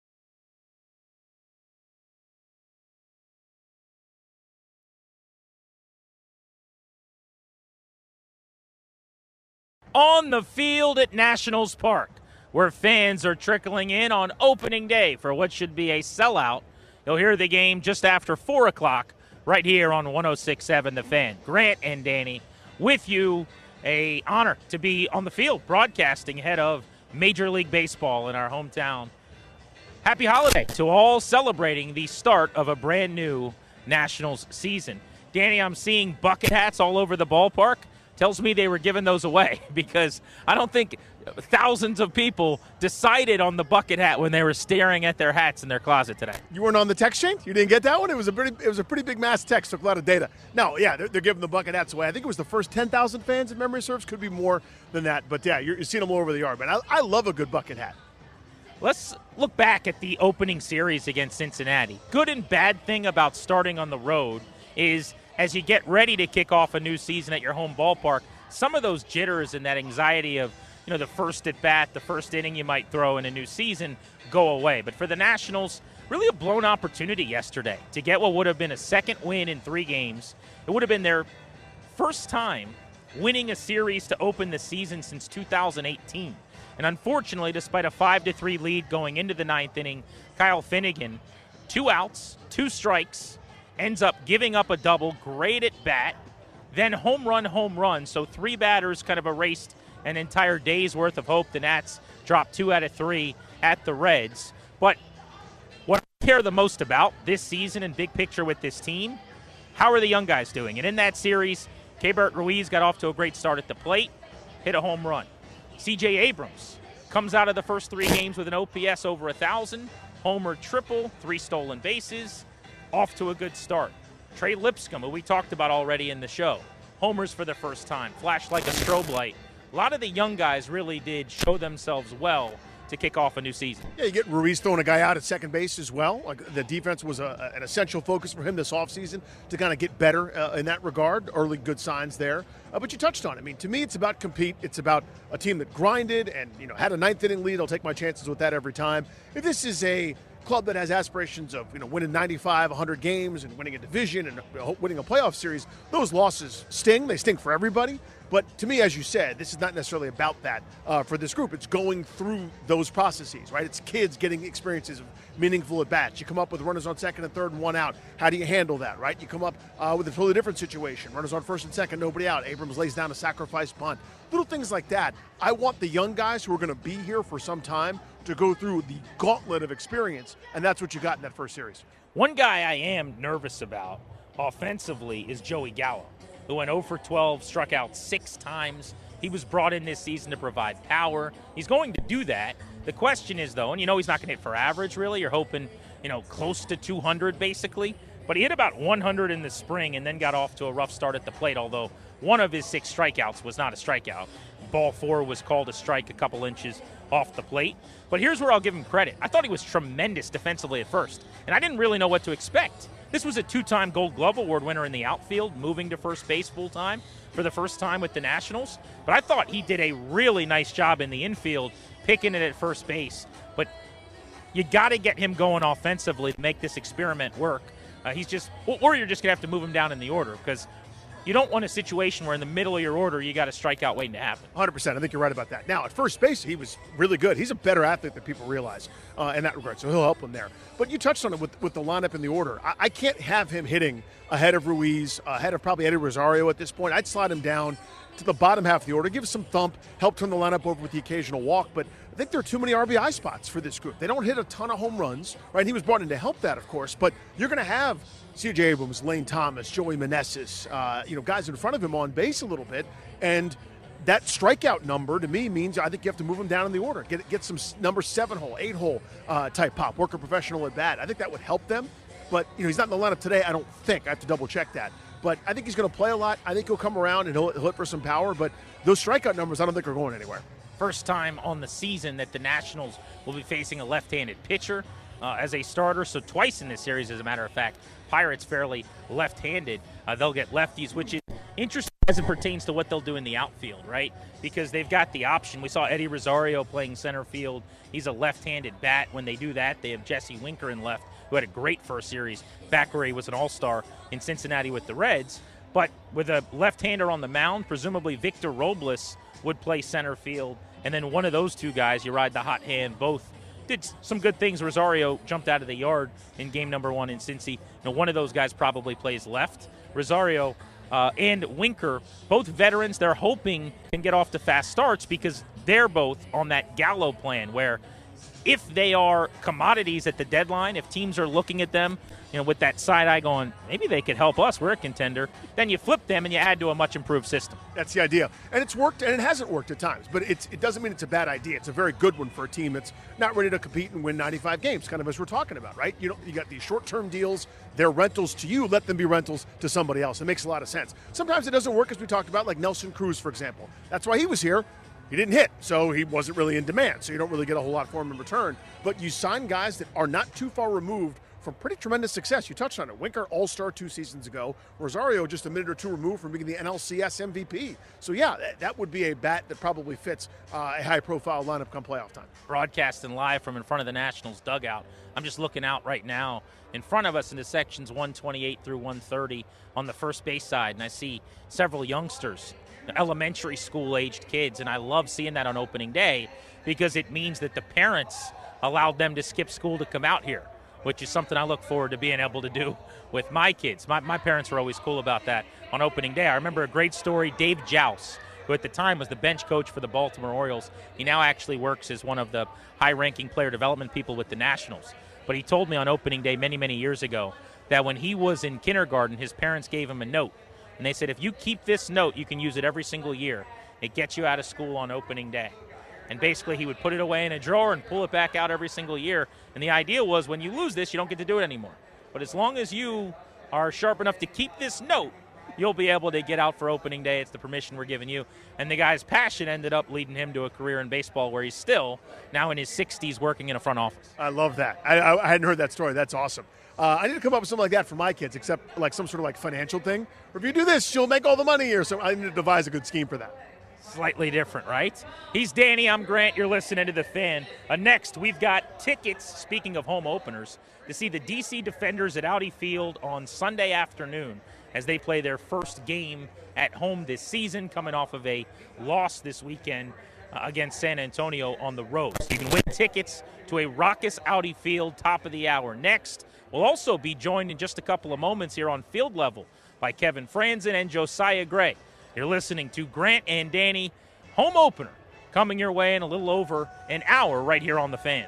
On the field at Nationals Park, where fans are trickling in on opening day for what should be a sellout. You'll hear the game just after four o'clock right here on one oh six point seven The Fan. Grant and Danny with you. A honor to be on the field broadcasting ahead of Major League Baseball in our hometown. Happy holiday to all celebrating the start of a brand new Nationals season. Danny, I'm seeing bucket hats all over the ballpark. Tells me they were giving those away because I don't think thousands of people decided on the bucket hat when they were staring at their hats in their closet today. You weren't on the text chain? You didn't get that one? It was a pretty, it was a pretty big mass text. Took a lot of data. No, yeah, they're, they're giving the bucket hats away. I think it was the first ten thousand fans, if memory serves. Could be more than that. But, yeah, you're, you're seeing them all over the yard. But I, I love a good bucket hat. Let's look back at the opening series against Cincinnati. Good and bad thing about starting on the road is as you get ready to kick off a new season at your home ballpark, some of those jitters and that anxiety of, you know, the first at bat, the first inning you might throw in a new season go away. But for the Nationals, really a blown opportunity yesterday to get what would have been a second win in three games. It would have been their first time winning a series to open the season since two thousand eighteen. And unfortunately, despite a five to three lead going into the ninth inning, Kyle Finnegan, two outs, two strikes, ends up giving up a double, great at bat, then home run, home run. So three batters kind of erased an entire day's worth of hope. The Nats dropped two out of three at the Reds. But what I care the most about this season and big picture with this team, how are the young guys doing? And in that series, Keibert Ruiz got off to a great start at the plate, hit a home run. C J Abrams comes out of the first three games with an O P S over one thousand, homer triple, three stolen bases, off to a good start. Trey Lipscomb, who we talked about already in the show, homers for the first time, flashed like a strobe light. A lot of the young guys really did show themselves well to kick off a new season. Yeah, you get Ruiz throwing a guy out at second base as well. Like the defense was a, an essential focus for him this offseason to kind of get better uh, in that regard. Early good signs there. Uh, but you touched on it. I mean, to me, it's about compete. It's about a team that grinded and, you know, had a ninth inning lead. I'll take my chances with that every time. If this is a club that has aspirations of, you know, winning ninety-five, one hundred games and winning a division and winning a playoff series, those losses sting. They sting for everybody. But to me, as you said, this is not necessarily about that uh, for this group. It's going through those processes, right? It's kids getting experiences of meaningful at-bats. You come up with runners on second and third and one out. How do you handle that, right? You come up uh, with a totally different situation. Runners on first and second, nobody out. Abrams lays down a sacrifice bunt. Little things like that. I want the young guys who are going to be here for some time to go through the gauntlet of experience, and that's what you got in that first series. One guy I am nervous about offensively is Joey Gallo, who went oh for twelve, struck out six times. He was brought in this season to provide power. He's going to do that. The question is, though, and you know he's not going to hit for average, really. You're hoping, you know, close to two hundred, basically. But he hit about one hundred in the spring and then got off to a rough start at the plate, although one of his six strikeouts was not a strikeout. Ball four was called a strike a couple inches off the plate. But here's where I'll give him credit. I thought he was tremendous defensively at first, and I didn't really know what to expect. This was a two-time Gold Glove Award winner in the outfield, moving to first base full-time for the first time with the Nationals. But I thought he did a really nice job in the infield, picking it at first base. But you got to get him going offensively to make this experiment work. Uh, he's just, or you're just going to have to move him down in the order, because you don't want a situation where in the middle of your order you got a strikeout waiting to happen. one hundred percent. I think you're right about that. Now, at first base, he was really good. He's a better athlete than people realize uh, in that regard, so he'll help him there. But you touched on it with, with the lineup in the order. I, I can't have him hitting ahead of Ruiz, ahead of probably Eddie Rosario at this point. I'd slide him down to the bottom half of the order, give us some thump, help turn the lineup over with the occasional walk. But I think there are too many R B I spots for this group. They don't hit a ton of home runs, right? He was brought in to help that, of course, but you're going to have C J Abrams, Lane Thomas, Joey Meneses, uh, you know, guys in front of him on base a little bit, and that strikeout number to me means I think you have to move him down in the order. Get get some number seven hole, eight hole uh, type pop, work a professional at bat. I think that would help them, but you know he's not in the lineup today. I don't think. I have to double check that, but I think he's going to play a lot. I think he'll come around and he'll, he'll hit for some power, but those strikeout numbers I don't think are going anywhere. First time on the season that the Nationals will be facing a left-handed pitcher uh, as a starter. So twice in this series, as a matter of fact, Pirates fairly left-handed. Uh, they'll get lefties, which is interesting as it pertains to what they'll do in the outfield, right? Because they've got the option. We saw Eddie Rosario playing center field. He's a left-handed bat. When they do that, they have Jesse Winker in left, who had a great first series back where he was an all-star in Cincinnati with the Reds. But with a left-hander on the mound, presumably Victor Robles would play center field. And then one of those two guys, you ride the hot hand, both did some good things. Rosario jumped out of the yard in game number one in Cincy. You know, one of those guys probably plays left. Rosario uh, and Winker, both veterans, they're hoping can get off to fast starts because they're both on that Gallo plan where if they are commodities at the deadline, if teams are looking at them, you know, with that side eye going, maybe they could help us, we're a contender, then you flip them and you add to a much improved system. That's the idea. And it's worked, and it hasn't worked at times, but it's, it doesn't mean it's a bad idea. It's a very good one for a team that's not ready to compete and win ninety-five games, kind of as we're talking about, right? You know, you got these short-term deals, they're rentals to you, let them be rentals to somebody else. It makes a lot of sense. Sometimes it doesn't work, as we talked about, like Nelson Cruz, for example. That's why he was here. He didn't hit, so he wasn't really in demand, so you don't really get a whole lot for him in return. But you sign guys that are not too far removed from pretty tremendous success. You touched on it. Winker, all-star two seasons ago. Rosario just a minute or two removed from being the N L C S M V P. So, yeah, that would be a bat that probably fits uh, a high-profile lineup come playoff time. Broadcasting live from in front of the Nationals dugout. I'm just looking out right now in front of us into sections one twenty-eight through one thirty on the first base side, and I see several youngsters, elementary school-aged kids, and I love seeing that on opening day because it means that the parents allowed them to skip school to come out here, which is something I look forward to being able to do with my kids. My, my parents were always cool about that on opening day. I remember a great story, Dave Jouse, who at the time was the bench coach for the Baltimore Orioles. He now actually works as one of the high-ranking player development people with the Nationals. But he told me on opening day many, many years ago that when he was in kindergarten, his parents gave him a note. And they said, if you keep this note, you can use it every single year. It gets you out of school on opening day. And basically he would put it away in a drawer and pull it back out every single year. And the idea was when you lose this, you don't get to do it anymore. But as long as you are sharp enough to keep this note, you'll be able to get out for opening day. It's the permission we're giving you. And the guy's passion ended up leading him to a career in baseball where he's still now in his sixties working in a front office. I love that. I, I, I hadn't heard that story. That's awesome. Uh, I need to come up with something like that for my kids, except like some sort of like financial thing. Or if you do this, you'll make all the money, or so. I need to devise a good scheme for that. Slightly different, right? He's Danny, I'm Grant, you're listening to The Fan. Uh, next, we've got tickets, speaking of home openers, to see the D C Defenders at Audi Field on Sunday afternoon as they play their first game at home this season, coming off of a loss this weekend uh, against San Antonio on the road. So you can win tickets to a raucous Audi Field, top of the hour. Next, we'll also be joined in just a couple of moments here on Field Level by Kevin Franzen and Josiah Gray. You're listening to Grant and Danny, home opener, coming your way in a little over an hour right here on The Fan.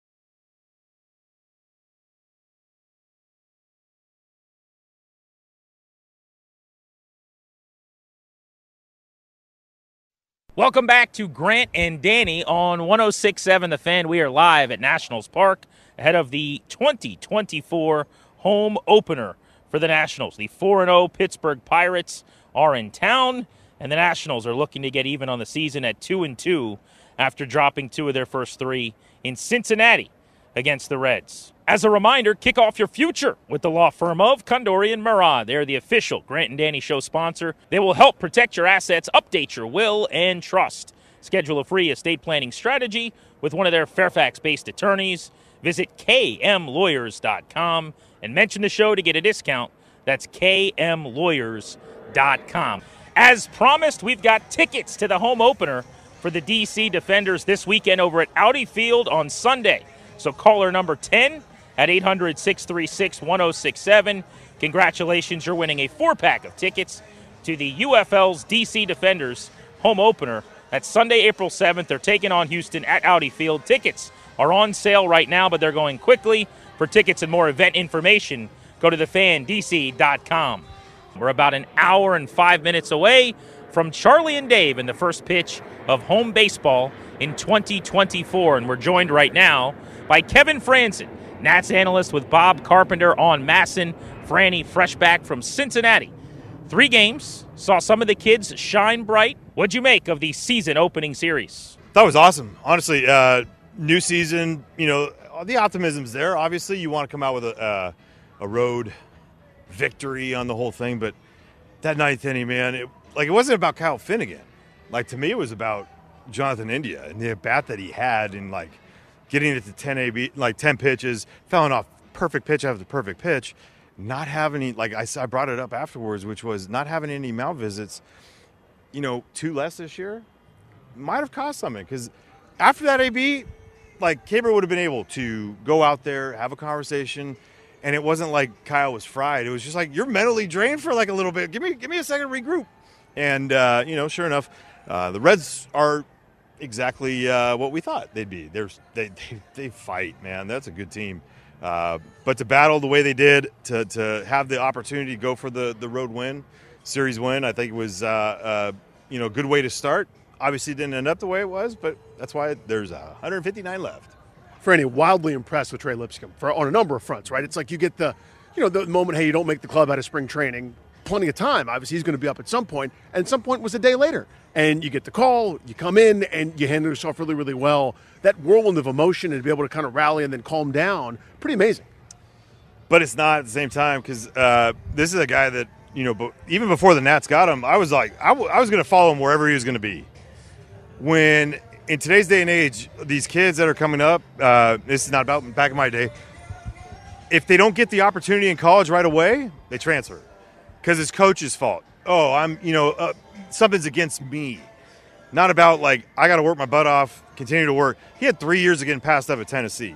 Welcome back to Grant and Danny on one oh six point seven The Fan. We are live at Nationals Park ahead of the twenty twenty-four home opener for the Nationals. The four and oh Pittsburgh Pirates are in town, and the Nationals are looking to get even on the season at two and two after dropping two of their first three in Cincinnati against the Reds. As a reminder, kick off your future with the law firm of Condori and Murad. They're the official Grant and Danny show sponsor. They will help protect your assets, update your will, and trust. Schedule a free estate planning strategy with one of their Fairfax-based attorneys. Visit K M lawyers dot com and mention the show to get a discount. That's K M lawyers dot com. As promised, we've got tickets to the home opener for the D C Defenders this weekend over at Audi Field on Sunday. So caller number ten at eight hundred, six three six, one oh six seven. Congratulations, you're winning a four-pack of tickets to the U F L's D C Defenders home opener. That's Sunday, April seventh. They're taking on Houston at Audi Field. Tickets are on sale right now, but they're going quickly. For tickets and more event information, go to the fan d c dot com. We're about an hour and five minutes away from Charlie and Dave in the first pitch of home baseball in twenty twenty-four, and we're joined right now by Kevin Franzen, Nats analyst with Bob Carpenter on Masson. Franny, fresh back from Cincinnati. Three games, saw some of the kids shine bright. What'd you make of the season opening series? That was awesome. Honestly, uh, new season, you know, the optimism's there. Obviously, you want to come out with a, uh, a road victory on the whole thing, but that ninth inning, man, it, like it wasn't about Kyle Finnegan. Like, to me, it was about Jonathan India and the at bat that he had, and like getting it to ten A B, like ten pitches, fouling off perfect pitch after perfect pitch, not having any, like I, I brought it up afterwards, which was not having any mound visits. You know, two less this year might have cost something, because after that A B, like Caber would have been able to go out there, have a conversation. And it wasn't like Kyle was fried. It was just like, you're mentally drained for like a little bit. Give me give me a second to regroup. And, uh, you know, sure enough, uh, the Reds are exactly uh, what we thought they'd be. They're, they, they they fight, man. That's a good team. Uh, but to battle the way they did, to to have the opportunity to go for the, the road win, series win, I think it was, uh, uh, you know, a good way to start. Obviously didn't end up the way it was, but that's why there's uh, one hundred fifty-nine left. Franny, wildly impressed with Trey Lipscomb for, on a number of fronts, right? It's like you get the, you know, the moment, hey, you don't make the club out of spring training. Plenty of time. Obviously, he's going to be up at some point, and some point was a day later. And you get the call, you come in, and you handle yourself really, really well. That whirlwind of emotion and to be able to kind of rally and then calm down, pretty amazing. But it's not at the same time, because uh, this is a guy that, you know, even before the Nats got him, I was like, I, w- I was going to follow him wherever he was going to be. When in today's day and age, these kids that are coming up, uh, this is not about back in my day, if they don't get the opportunity in college right away, they transfer because it's coach's fault. Oh, I'm, you know, uh, something's against me. Not about like, I got to work my butt off, continue to work. He had three years of getting passed up at Tennessee.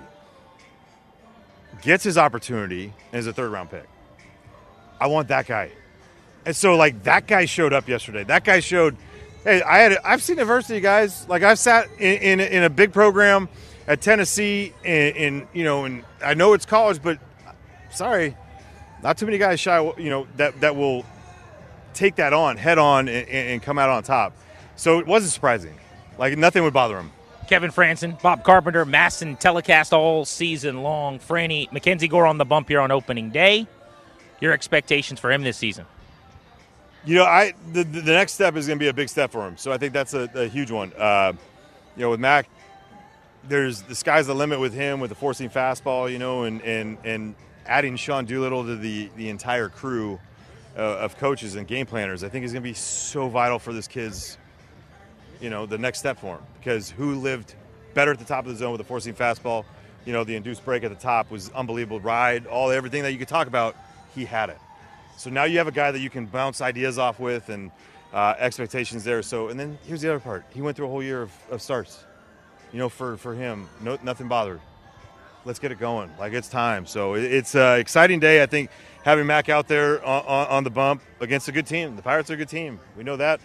Gets his opportunity and is a third round pick. I want that guy. And so like that guy showed up yesterday. That guy showed, hey, I had, I've seen diversity, guys. Like I've sat in, in, in a big program at Tennessee, and, and you know, and I know it's college, but sorry, not too many guys shy, you know, that that will take that on head on and, and come out on top. So it wasn't surprising. Like nothing would bother him. Kevin Franzen, Bob Carpenter, Masson telecast all season long. Franny, Mackenzie Gore on the bump here on opening day. Your expectations for him this season? You know, I the, the next step is going to be a big step for him. So I think that's a, a huge one. Uh, you know, with Mac, there's the sky's the limit with him with the four-seam fastball. You know, and and and adding Sean Doolittle to the the entire crew uh, of coaches and game planners, I think is going to be so vital for this kid's, you know, the next step for him. Because who lived better at the top of the zone with a four-seam fastball? You know, the induced break at the top was unbelievable. Ride, all everything that you could talk about, he had it. So now you have a guy that you can bounce ideas off with and uh, expectations there. So, and then here's the other part. He went through a whole year of, of starts. You know, for, for him, no, nothing bothered. Let's get it going. Like, it's time. So it, it's an exciting day. I think having Mac out there on, on, on the bump against a good team. The Pirates are a good team. We know that.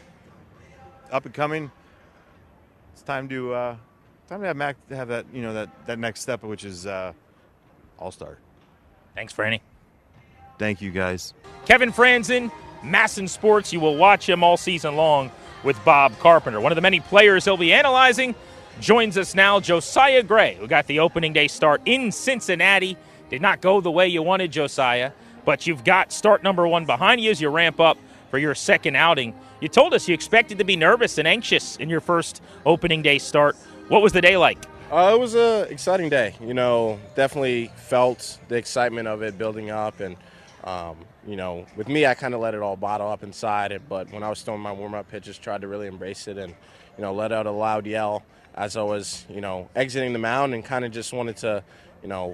Up and coming. It's time to uh, time to have Mac have that, you know, that, that next step, which is uh, all-star. Thanks, Franny. Thank you, guys. Kevin Franzen, Masson Sports. You will watch him all season long with Bob Carpenter. One of the many players he'll be analyzing joins us now, Josiah Gray, who got the opening day start in Cincinnati. Did not go the way you wanted, Josiah, but you've got start number one behind you as you ramp up for your second outing. You told us you expected to be nervous and anxious in your first opening day start. What was the day like? Uh, it was an exciting day. You know, definitely felt the excitement of it building up, and Um, you know, with me, I kind of let it all bottle up inside it, but when I was throwing my warm-up pitches, tried to really embrace it and, you know, let out a loud yell as I was, you know, exiting the mound, and kind of just wanted to, you know,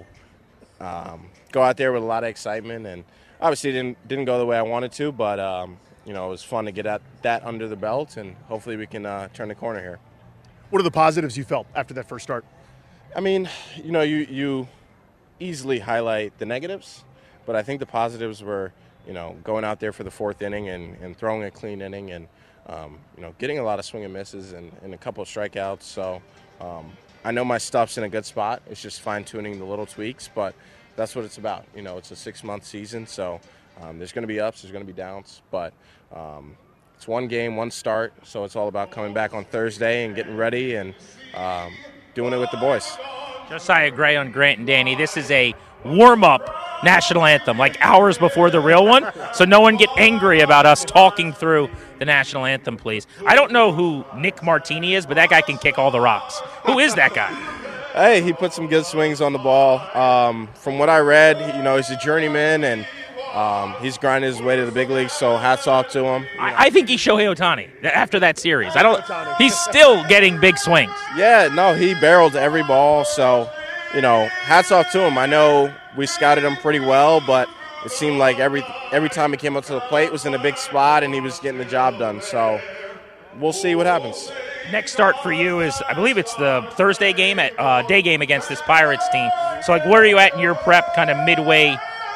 um, go out there with a lot of excitement. And obviously didn't didn't go the way I wanted to, but, um, you know, it was fun to get at that under the belt, and hopefully we can uh, turn the corner here. What are the positives you felt after that first start? I mean, you know, you, you easily highlight the negatives. But I think the positives were, you know, going out there for the fourth inning and, and throwing a clean inning and, um, you know, getting a lot of swing and misses and, and a couple of strikeouts. So um, I know my stuff's in a good spot. It's just fine-tuning the little tweaks, but that's what it's about. You know, it's a six-month season, so um, there's going to be ups, there's going to be downs. But um, it's one game, one start, so it's all about coming back on Thursday and getting ready and um, doing it with the boys. Josiah Gray on Grant and Danny. This is a warm-up national anthem, like hours before the real one, so no one get angry about us talking through the national anthem, please. I don't know who Nick Martini is, but that guy can kick all the rocks. Who is that guy? Hey, he put some good swings on the ball. Um, from what I read, you know, he's a journeyman, and um, he's grinding his way to the big leagues, so hats off to him. I, I think he's Shohei Ohtani after that series. I don't. He's still getting big swings. Yeah, no, he barreled every ball, so, you know, hats off to him. I know we scouted him pretty well, but it seemed like every every time he came up to the plate was in a big spot and he was getting the job done. So we'll see what happens. Next start for you is, I believe it's the Thursday game, at uh, day game against this Pirates team. So, like, where are you at in your prep kind of midway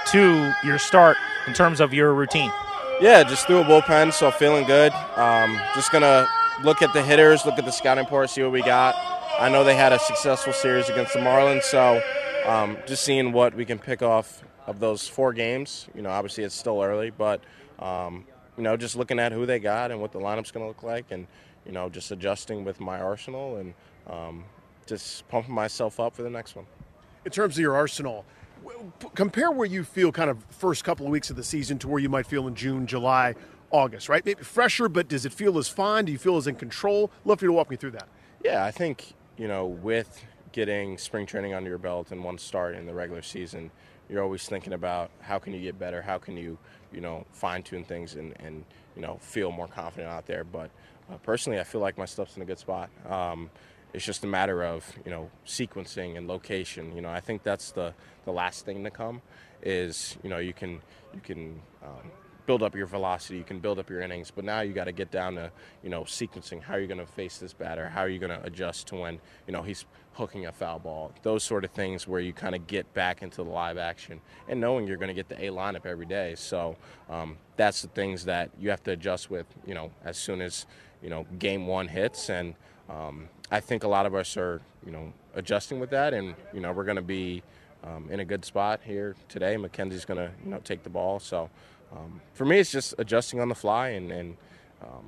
to your start in terms of your routine? Yeah, just threw a bullpen, so feeling good. Um, just going to look at the hitters, look at the scouting report, see what we got. I know they had a successful series against the Marlins, so um, just seeing what we can pick off of those four games. You know, obviously it's still early, but, um, you know, just looking at who they got and what the lineup's going to look like, and, you know, just adjusting with my arsenal and um, just pumping myself up for the next one. In terms of your arsenal, compare where you feel kind of first couple of weeks of the season to where you might feel in June, July, August, right? Maybe fresher, but does it feel as fine? Do you feel as in control? Love for you to walk me through that. Yeah, I think, you know, with getting spring training under your belt and one start in the regular season, you're always thinking about how can you get better, how can you, you know, fine-tune things and, and you know, feel more confident out there. But uh, personally, I feel like my stuff's in a good spot. Um, it's just a matter of, you know, sequencing and location. You know, I think that's the, the last thing to come is, you know, you can, you can um, build up your velocity, you can build up your innings, but now you got to get down to, you know, sequencing. How are you going to face this batter? How are you going to adjust to when, you know, he's hooking a foul ball? Those sort of things where you kind of get back into the live action and knowing you're going to get the A lineup every day. So um, that's the things that you have to adjust with, you know, as soon as, you know, game one hits. And um, I think a lot of us are, you know, adjusting with that, and, you know, we're going to be um, in a good spot here today. Mackenzie's going to, you know, take the ball. So um, for me, it's just adjusting on the fly and, and um,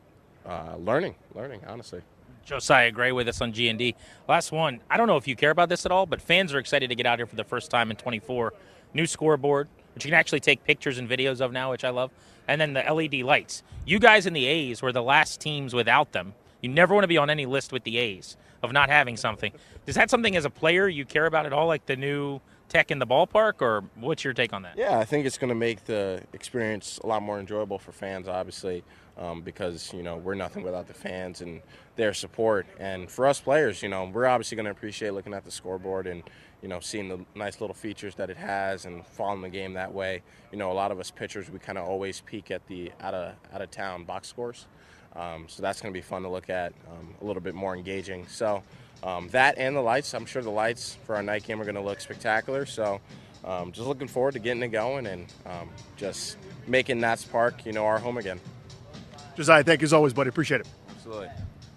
uh, learning, learning, honestly. Josiah Gray with us on G and D. Last one. I don't know if you care about this at all, but fans are excited to get out here for the first time in twenty-four. New scoreboard, which you can actually take pictures and videos of now, which I love, and then the L E D lights. You guys in the A's were the last teams without them. You never want to be on any list with the A's of not having something. Is that something as a player you care about at all, like the new tech in the ballpark, or what's your take on that? Yeah, I think it's going to make the experience a lot more enjoyable for fans, obviously, um, because, you know, we're nothing without the fans and their support. And for us players, you know, we're obviously going to appreciate looking at the scoreboard and, you know, seeing the nice little features that it has and following the game that way. You know, a lot of us pitchers, we kind of always peek at the out of, out of town box scores. Um, so that's going to be fun to look at, um, a little bit more engaging. So um, that and the lights, I'm sure the lights for our night game are going to look spectacular. So um, just looking forward to getting it going and um, just making Nats Park, you know, our home again. Josiah, thank you as always, buddy. Appreciate it. Absolutely.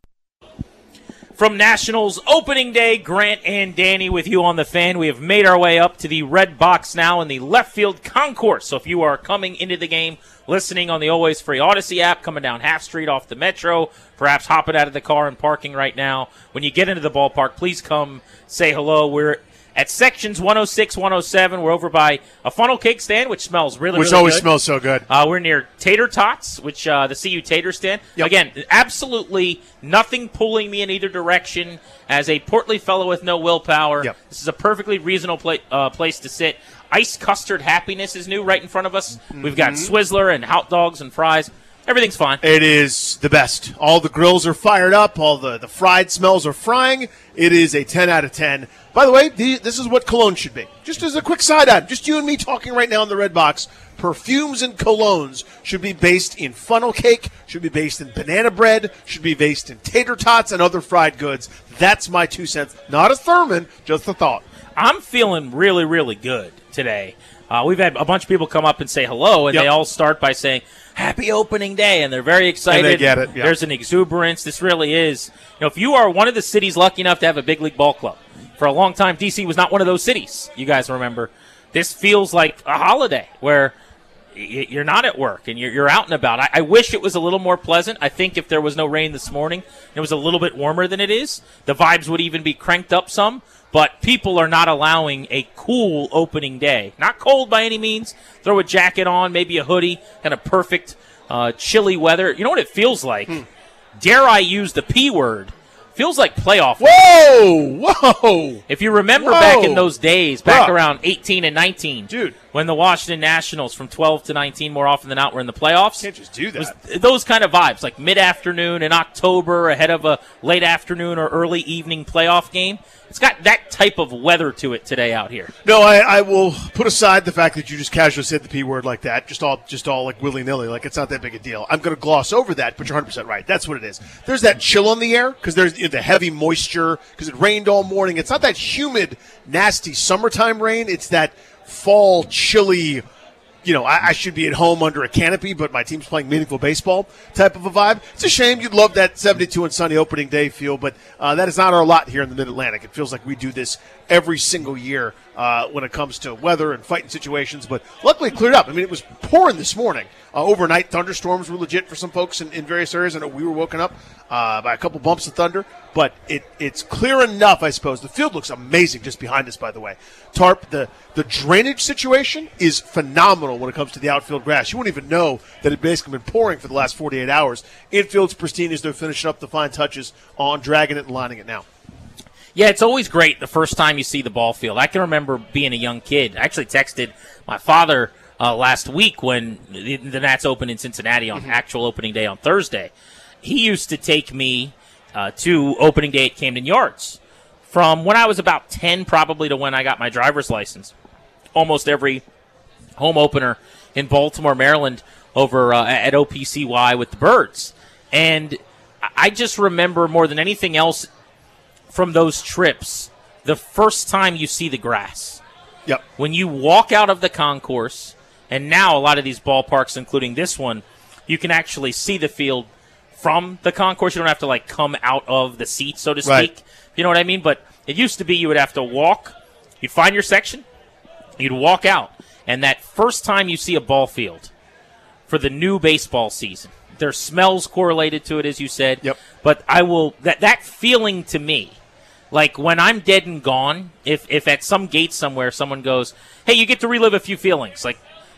From Nationals opening day, Grant and Danny with you on the Fan. We have made our way up to the red box now in the left field concourse. So if you are coming into the game, listening on the Always Free Odyssey app, coming down Half Street off the Metro, perhaps hopping out of the car and parking right now, when you get into the ballpark, please come say hello. We're at sections one oh six, one oh seven. We're over by a funnel cake stand, which smells really, which really always good. smells so good. Uh, we're near Tater Tots, which uh, the C U Tater stand. Yep. Again, absolutely nothing pulling me in either direction. As a portly fellow with no willpower, Yep. this is a perfectly reasonable pla- uh, place to sit. Ice Custard Happiness is new right in front of us. Mm-hmm. We've got Swizzler and hot dogs and fries. Everything's fine. It is the best. All the grills are fired up. All the, the fried smells are frying. It is a ten out of ten. By the way, the, this is what cologne should be. Just as a quick side item, just you and me talking right now in the red box, perfumes and colognes should be based in funnel cake, should be based in banana bread, should be based in tater tots and other fried goods. That's my two cents. Not a sermon, just a thought. I'm feeling really, really good today. Uh, we've had a bunch of people come up and say hello, and Yep. they all start by saying, happy opening day, and they're very excited. And they get it, yeah. There's an exuberance. This really is. You know, if you are one of the cities lucky enough to have a big league ball club, for a long time, D C was not one of those cities. You guys remember. This feels like a holiday where y- you're not at work and you're, you're out and about. I-, I wish it was a little more pleasant. I think if there was no rain this morning, it was a little bit warmer than it is. The vibes would even be cranked up some. But people are not allowing a cool opening day. Not cold by any means. Throw a jacket on, maybe a hoodie, kind of perfect uh, chilly weather. You know what it feels like? Hmm. Dare I use the P word? Feels like playoff. Whoa! Whoa! If you remember Whoa. back in those days, back Bruh. around eighteen and nineteen, Dude. when the Washington Nationals from twelve to nineteen more often than not were in the playoffs. Can't just do that. It was those kind of vibes, like mid-afternoon in October ahead of a late afternoon or early evening playoff game. It's got that type of weather to it today out here. No, I, I will put aside the fact that you just casually said the P word like that, just all just all like willy-nilly, like it's not that big a deal. I'm going to gloss over that, but you're one hundred percent right. That's what it is. There's that chill on the air because there's the heavy moisture because it rained all morning. It's not that humid, nasty summertime rain. It's that fall, chilly, you know, I, I should be at home under a canopy, but my team's playing meaningful baseball type of a vibe. It's a shame. You'd love that seventy-two and sunny opening day feel, but uh, that is not our lot here in the Mid-Atlantic. It feels like we do this every single year uh, when it comes to weather and fighting situations, but luckily it cleared up. I mean, it was pouring this morning. Uh, overnight, thunderstorms were legit for some folks in, in various areas. I know we were woken up uh, by a couple bumps of thunder, but it, it's clear enough, I suppose. The field looks amazing just behind us, by the way. Tarp, the, the drainage situation is phenomenal when it comes to the outfield grass. You wouldn't even know that it basically been pouring for the last forty-eight hours. Infield's pristine as they're finishing up the fine touches on dragging it and lining it now. Yeah, it's always great the first time you see the ball field. I can remember being a young kid. I actually texted my father uh, last week when the, the Nats opened in Cincinnati on mm-hmm. actual opening day on Thursday. He used to take me uh, to opening day at Camden Yards from when I was about ten probably to when I got my driver's license. Almost every home opener in Baltimore, Maryland over uh, at O P C Y with the Birds. And I just remember more than anything else from those trips, the first time you see the grass. Yep. When you walk out of the concourse, and now a lot of these ballparks, including this one, you can actually see the field from the concourse. You don't have to, like, come out of the seat, so to speak. Right. You know what I mean? But it used to be you would have to walk. You'd find your section. You'd walk out. And that first time you see a ball field for the new baseball season, there's smells correlated to it, as you said. Yep. But I will that that feeling to me, like when I'm dead and gone, if if at some gate somewhere someone goes, hey, you get to relive a few feelings, like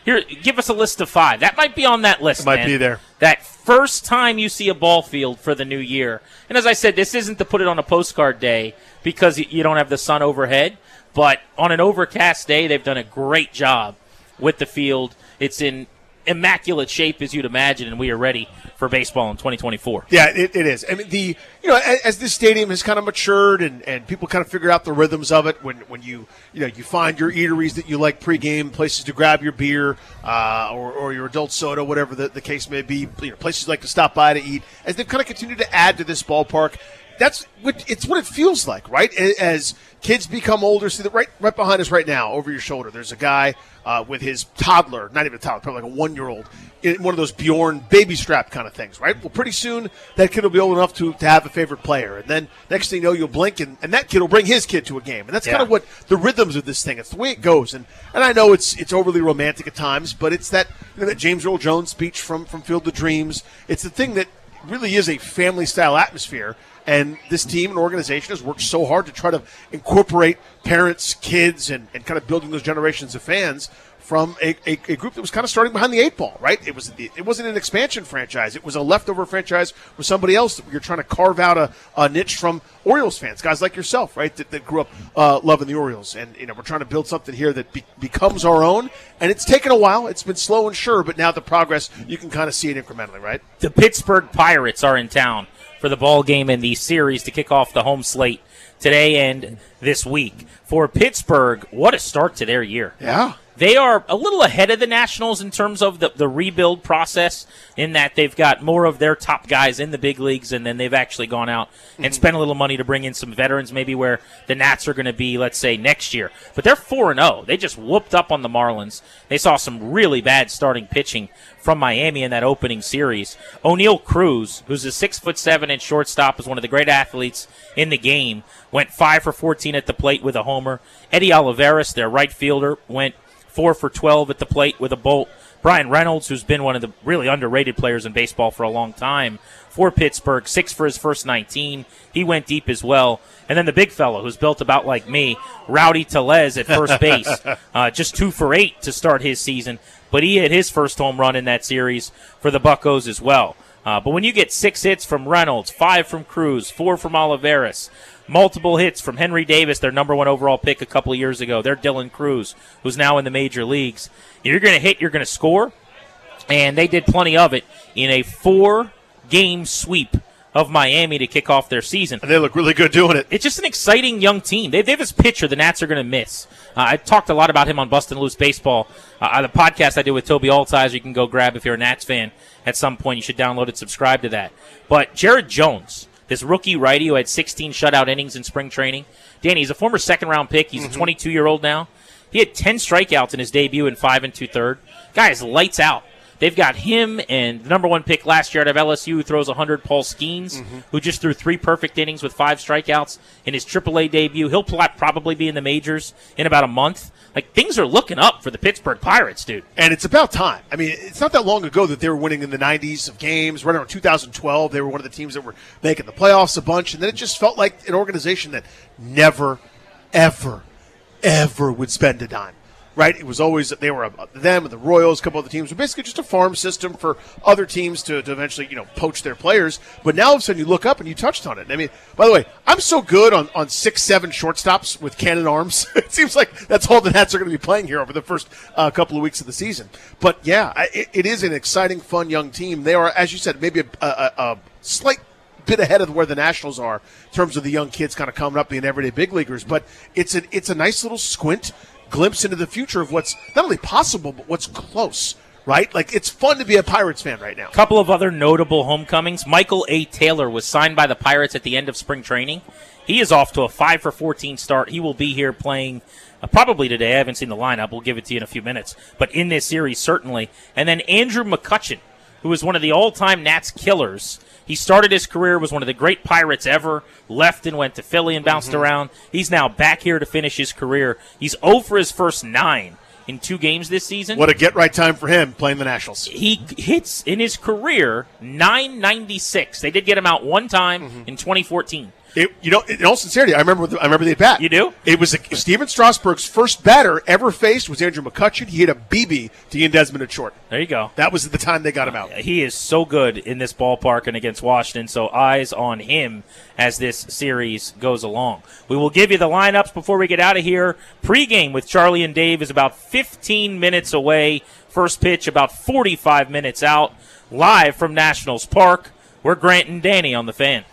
Here, give us a list of five. That might be on that list, It might man. be there. That first time you see a ball field for the new year. And as I said, this isn't to put it on a postcard day because you don't have the sun overhead. But on an overcast day, they've done a great job with the field. It's in immaculate shape, as you'd imagine, and we are ready for baseball in twenty twenty-four. Yeah, it, it is. I mean, the you know, as, as this stadium has kind of matured and, and people kind of figure out the rhythms of it, when when you you know you find your eateries that you like pregame, places to grab your beer uh, or, or your adult soda, whatever the, the case may be, you know, places you like to stop by to eat. As they've kind of continued to add to this ballpark, that's what it's what it feels like, right? As kids become older, see that right right behind us right now, over your shoulder, there's a guy uh, with his toddler, not even a toddler, probably like a one-year-old, in one of those Bjorn baby strap kind of things, right? Well, pretty soon that kid will be old enough to, to have a favorite player, and then next thing you know, you'll blink, and, and that kid will bring his kid to a game, and that's Yeah. kind of what the rhythms of this thing. It's the way it goes, and and I know it's it's overly romantic at times, but it's that you know, that James Earl Jones speech from from Field of Dreams. It's the thing that really is a family-style atmosphere. And this team and organization has worked so hard to try to incorporate parents, kids, and, and kind of building those generations of fans from a, a, a group that was kind of starting behind the eight ball, right? It was it wasn't an expansion franchise. It was a leftover franchise with somebody else that you're trying to carve out a, a niche from Orioles fans, guys like yourself, right, that, that grew up uh, loving the Orioles. And, you know, we're trying to build something here that be, becomes our own. And it's taken a while. It's been slow and sure, but now the progress, you can kind of see it incrementally, right? The Pittsburgh Pirates are in town for the ball game in the series to kick off the home slate today and this week. For Pittsburgh, what a start to their year. Yeah. They are a little ahead of the Nationals in terms of the, the rebuild process, in that they've got more of their top guys in the big leagues, and then they've actually gone out and mm-hmm. spent a little money to bring in some veterans, maybe where the Nats are going to be, let's say, next year. But they're four and oh. They just whooped up on the Marlins. They saw some really bad starting pitching from Miami in that opening series. O'Neal Cruz, who's a six foot seven inch shortstop, is one of the great athletes in the game, went five for fourteen at the plate with a homer. Eddie Olivares, their right fielder, went four for twelve at the plate with a bolt. Brian Reynolds, who's been one of the really underrated players in baseball for a long time, for Pittsburgh, six for his first nineteen. He went deep as well. And then the big fellow, who's built about like me, Rowdy Tellez at first base, uh, just two for eight to start his season. But he hit his first home run in that series for the Buccos as well. Uh, but when you get six hits from Reynolds, five from Cruz, four from Olivares, multiple hits from Henry Davis, their number one overall pick a couple of years ago, they're Dylan Cruz, who's now in the major leagues. You're going to hit, you're going to score, and they did plenty of it in a four-game sweep of Miami to kick off their season. And they look really good doing it. It's just an exciting young team. They, they have this pitcher the Nats are going to miss. Uh, I talked a lot about him on Bustin' Loose Baseball. Uh, the podcast I did with Toby Altizer, you can go grab if you're a Nats fan at some point. You should download it, subscribe to that. But Jared Jones, this rookie righty who had sixteen shutout innings in spring training. Danny, he's a former second-round pick. He's mm-hmm. a twenty-two-year-old now. He had ten strikeouts in his debut in five and two-thirds. Guy is lights out. They've got him and the number one pick last year out of L S U who throws one hundred, Paul Skeens, mm-hmm. who just threw three perfect innings with five strikeouts in his triple A debut. He'll probably be in the majors in about a month. Like, things are looking up for the Pittsburgh Pirates, dude. And it's about time. I mean, it's not that long ago that they were winning in the nineties of games. Right around two thousand twelve, they were one of the teams that were making the playoffs a bunch. And then it just felt like an organization that never, ever, ever would spend a dime. Right? It was always, they were them and the Royals, a couple other teams, were basically just a farm system for other teams to, to eventually, you know, poach their players. But now all of a sudden you look up and you touched on it. I mean, by the way, I'm so good on, on six, seven shortstops with cannon arms. It seems like that's all the Nats are going to be playing here over the first uh, couple of weeks of the season. But yeah, it, it is an exciting, fun young team. They are, as you said, maybe a, a, a slight bit ahead of where the Nationals are in terms of the young kids kind of coming up being everyday big leaguers. But it's a, it's a nice little squint glimpse into the future of what's not only possible, but what's close, right? Like, it's fun to be a Pirates fan right now. A couple of other notable homecomings. Michael A. Taylor was signed by the Pirates at the end of spring training. He is off to a five for fourteen start. He will be here playing uh, probably today. I haven't seen the lineup. We'll give it to you in a few minutes. But in this series, certainly. And then Andrew McCutchen, who is one of the all-time Nats killers. He started his career, was one of the great Pirates ever, left and went to Philly and bounced mm-hmm. around. He's now back here to finish his career. He's oh for his first nine in two games this season. What a get-right time for him playing the Nationals. He hits, in his career, nine ninety-six. They did get him out one time mm-hmm. in twenty fourteen. It, you know, in all sincerity, I remember the, I remember the at-bat. You do? It was a, Steven Strasburg's first batter ever faced was Andrew McCutchen. He hit a B B to Ian Desmond at short. There you go. That was the time they got him out. He is so good in this ballpark and against Washington, so eyes on him as this series goes along. We will give you the lineups before we get out of here. Pre-game with Charlie and Dave is about fifteen minutes away. First pitch about forty-five minutes out. Live from Nationals Park, we're Grant and Danny on the Fan.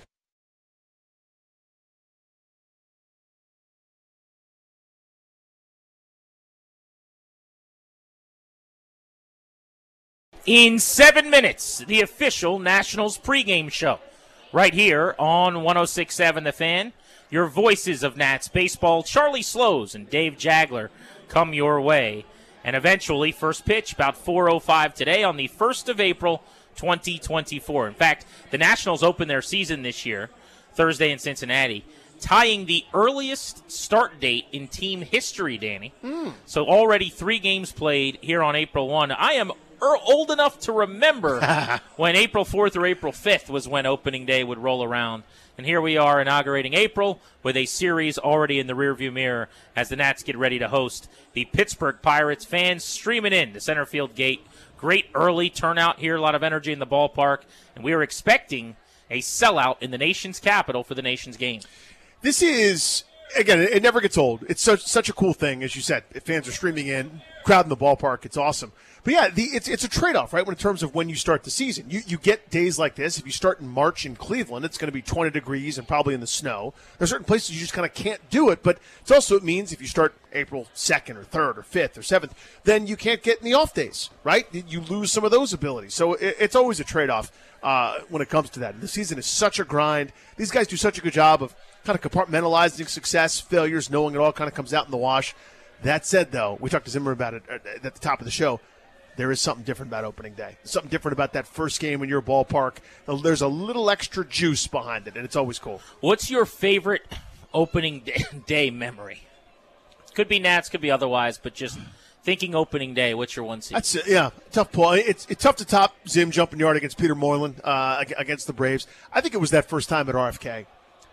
In seven minutes, the official Nationals pregame show. Right here on one oh six point seven The Fan. Your voices of Nats baseball, Charlie Slows and Dave Jagler, come your way. And eventually, first pitch about four oh five today on the first of April, twenty twenty-four. In fact, the Nationals open their season this year, Thursday in Cincinnati, tying the earliest start date in team history, Danny. Mm. So already three games played here on April first. I am old enough to remember when April fourth or April fifth was when opening day would roll around. And here we are inaugurating April with a series already in the rearview mirror as the Nats get ready to host the Pittsburgh Pirates. Fans streaming in the center field gate. Great early turnout here, a lot of energy in the ballpark. And we are expecting a sellout in the nation's capital for the nation's game. This is, again, it never gets old. It's such, such a cool thing, as you said. Fans are streaming in, crowd in the ballpark. It's awesome. But, yeah, the, it's it's a trade-off, right, when in terms of when you start the season. You you get days like this. If you start in March in Cleveland, it's going to be twenty degrees and probably in the snow. There's certain places you just kind of can't do it. But it's also, it means if you start April second or third or fifth or seventh, then you can't get in the off days, right? You lose some of those abilities. So it, it's always a trade-off uh, when it comes to that. And the season is such a grind. These guys do such a good job of kind of compartmentalizing success, failures, knowing it all kind of comes out in the wash. That said, though, we talked to Zimmer about it at the top of the show. There is something different about opening day. Something different about that first game in your ballpark. There's a little extra juice behind it, and it's always cool. What's your favorite opening day memory? Could be Nats, could be otherwise, but just thinking opening day, what's your one seed? That's it, yeah, tough pull. It's, it's tough to top Zim jumping yard against Peter Moylan uh, against the Braves. I think it was that first time at R F K.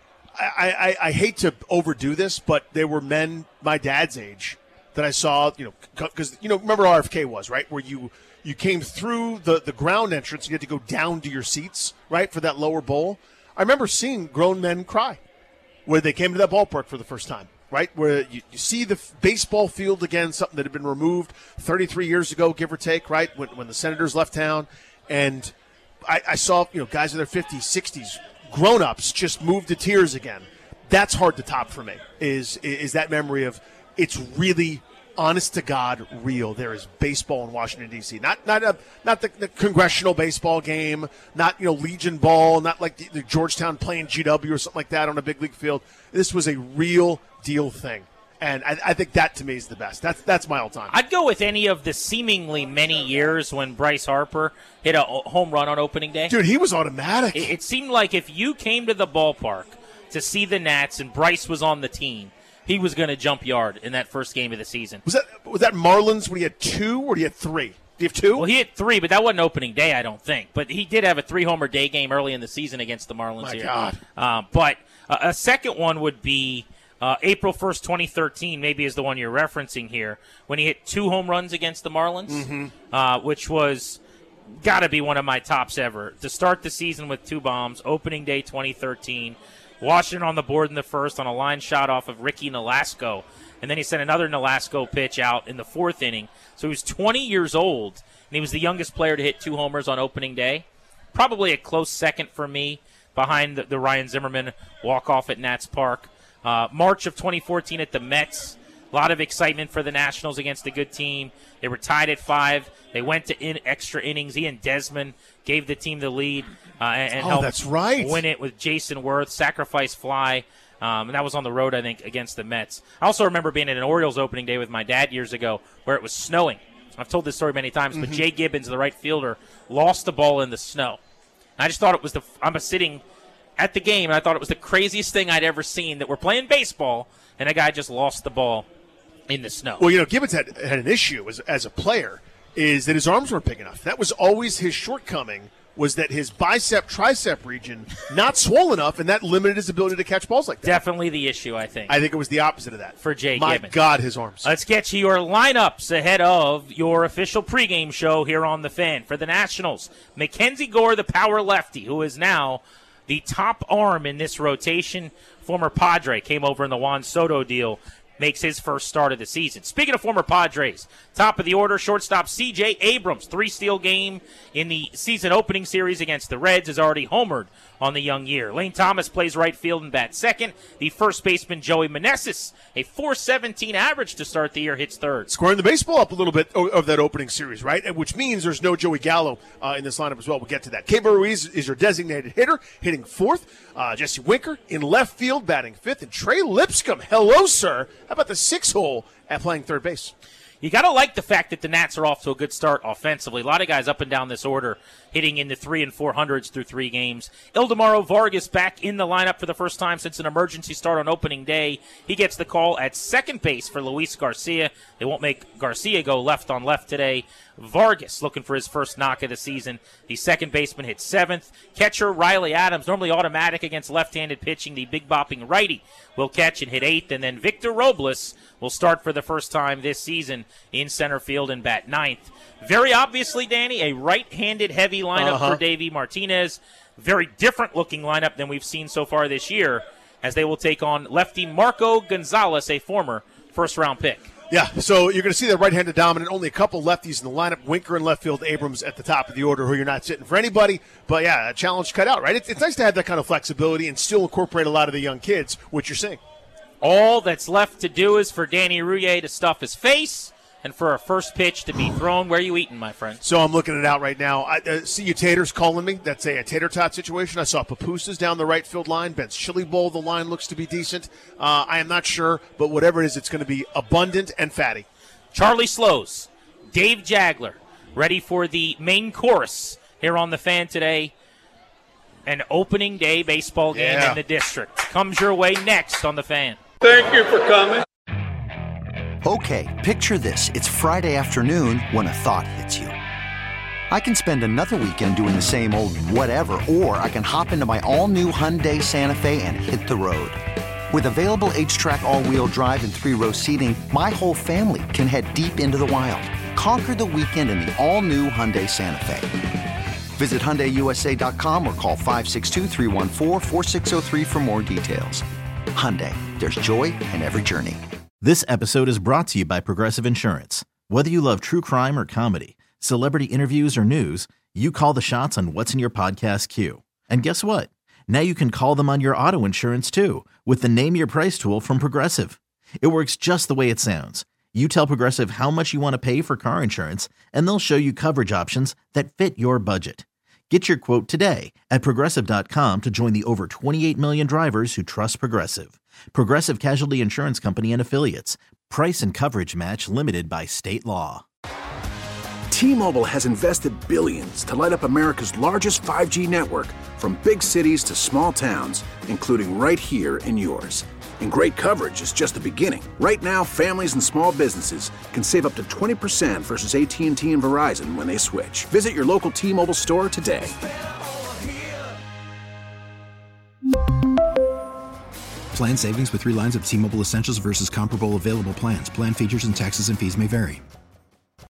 I, I, I hate to overdo this, but there were men my dad's age that I saw, you know, because, you know, remember R F K was, right, where you you came through the, the ground entrance, you had to go down to your seats, right, for that lower bowl. I remember seeing grown men cry where they came to that ballpark for the first time, right, where you, you see the f- baseball field again, something that had been removed thirty-three years ago, give or take, right, when, when the Senators left town. And I, I saw, you know, guys in their fifties, sixties, grown-ups just moved to tears again. That's hard to top for me, is is that memory of it's really, honest to God, real. There is baseball in Washington, D C Not not a, not the, the congressional baseball game, not, you know, Legion Ball, not like the, the Georgetown playing G W or something like that on a big league field. This was a real deal thing. And I, I think that, to me, is the best. That's that's my all-time. I'd go with any of the seemingly many years when Bryce Harper hit a home run on opening day. Dude, he was automatic. It, it seemed like if you came to the ballpark to see the Nats and Bryce was on the team, he was going to jump yard in that first game of the season. Was that was that Marlins when he had two or did he have three? Did he have two? Well, he had three, but that wasn't opening day, I don't think. But he did have a three-homer day game early in the season against the Marlins My here. God. Uh, but uh, a second one would be uh, April first, twenty thirteen, maybe is the one you're referencing here, when he hit two home runs against the Marlins, mm-hmm. uh, which was got to be one of my tops ever. To start the season with two bombs, opening day twenty thirteen, Washington on the board in the first on a line shot off of Ricky Nolasco. And then he sent another Nolasco pitch out in the fourth inning. So he was twenty years old, and he was the youngest player to hit two homers on opening day. Probably a close second for me behind the, the Ryan Zimmerman walk-off at Nats Park. Uh, March of twenty fourteen at the Mets. A lot of excitement for the Nationals against a good team. They were tied at five. They went to in extra innings. Ian Desmond gave the team the lead uh, and, and oh, helped that's right. win it with Jason Worth, sacrifice fly. Um, and that was on the road, I think, against the Mets. I also remember being at an Orioles opening day with my dad years ago where it was snowing. I've told this story many times, mm-hmm. but Jay Gibbons, the right fielder, lost the ball in the snow. And I just thought it was the – I'm sitting at the game, and I thought it was the craziest thing I'd ever seen, that we're playing baseball, and a guy just lost the ball in the snow. Well, you know, Gibbons had, had an issue as, as a player, is that his arms weren't big enough. That was always his shortcoming was that his bicep tricep region not swollen enough, and that limited his ability to catch balls like that. Definitely the issue, I think. I think it was the opposite of that for Jay My Gibbons. God, his arms. Let's get to your lineups ahead of your official pregame show here on The Fan. For the Nationals, Mackenzie Gore, the power lefty, who is now the top arm in this rotation. Former Padre, came over in the Juan Soto deal, makes his first start of the season. Speaking of former Padres, top of the order, shortstop C J Abrams, three-steal game in the season opening series against the Reds, is already homered on the young year. Lane Thomas plays right field and bats second. The first baseman, Joey Meneses, a four seventeen average to start the year, hits third. Squaring the baseball up a little bit of that opening series, right? Which means there's no Joey Gallo uh, in this lineup as well. We'll get to that. Keibert Ruiz is your designated hitter, hitting fourth. Uh, Jesse Winker in left field, batting fifth. And Trey Lipscomb, hello, sir. How about the six hole at playing third base? You got to like the fact that the Nats are off to a good start offensively. A lot of guys up and down this order hitting in the three and four hundreds through three games. Ildemaro Vargas back in the lineup for the first time since an emergency start on opening day. He gets the call at second base for Luis Garcia. They won't make Garcia go left on left today. Vargas looking for his first knock of the season. The second baseman hits seventh. Catcher Riley Adams, normally automatic against left-handed pitching. The big bopping righty will catch and hit eighth. And then Victor Robles will start for the first time this season in center field and bat ninth. Very obviously, Danny, a right-handed heavy lineup uh-huh. for Davey Martinez. Very different looking lineup than we've seen so far this year, as they will take on lefty Marco Gonzalez, a former first-round pick. Yeah, so you're going to see the right-handed dominant, only a couple lefties in the lineup. Winker in left field, Abrams at the top of the order, who you're not sitting for anybody. But, yeah, a challenge cut out, right? It's, it's nice to have that kind of flexibility and still incorporate a lot of the young kids, which you're seeing. All that's left to do is for Danny Rouillet to stuff his face and for a first pitch to be thrown. Where are you eating, my friend? So I'm looking it out right now. I uh, see you Taters calling me. That's a, a tater tot situation. I saw Papusas down the right field line. Ben's Chili Bowl, the line looks to be decent. Uh, I am not sure, but whatever it is, it's going to be abundant and fatty. Charlie Slows, Dave Jagler, ready for the main course here on The Fan today. An opening day baseball game yeah. in the district comes your way next on The Fan. Thank you for coming. Okay, picture this. It's Friday afternoon when a thought hits you. I can spend another weekend doing the same old whatever, or I can hop into my all-new Hyundai Santa Fe and hit the road. With available H-Track all-wheel drive and three-row seating, my whole family can head deep into the wild. Conquer the weekend in the all-new Hyundai Santa Fe. Visit Hyundai U S A dot com or call five six two, three one four, four six zero three for more details. Hyundai, there's joy in every journey. This episode is brought to you by Progressive Insurance. Whether you love true crime or comedy, celebrity interviews or news, you call the shots on what's in your podcast queue. And guess what? Now you can call them on your auto insurance too with the Name Your Price tool from Progressive. It works just the way it sounds. You tell Progressive how much you want to pay for car insurance, and they'll show you coverage options that fit your budget. Get your quote today at Progressive dot com to join the over twenty-eight million drivers who trust Progressive. Progressive Casualty Insurance Company and Affiliates. Price and coverage match limited by state law. T-Mobile has invested billions to light up America's largest five G network, from big cities to small towns, including right here in yours. And great coverage is just the beginning. Right now, families and small businesses can save up to twenty percent versus A T and T and Verizon when they switch. Visit your local T-Mobile store today. Plan savings with three lines of T-Mobile Essentials versus comparable available plans. Plan features and taxes and fees may vary.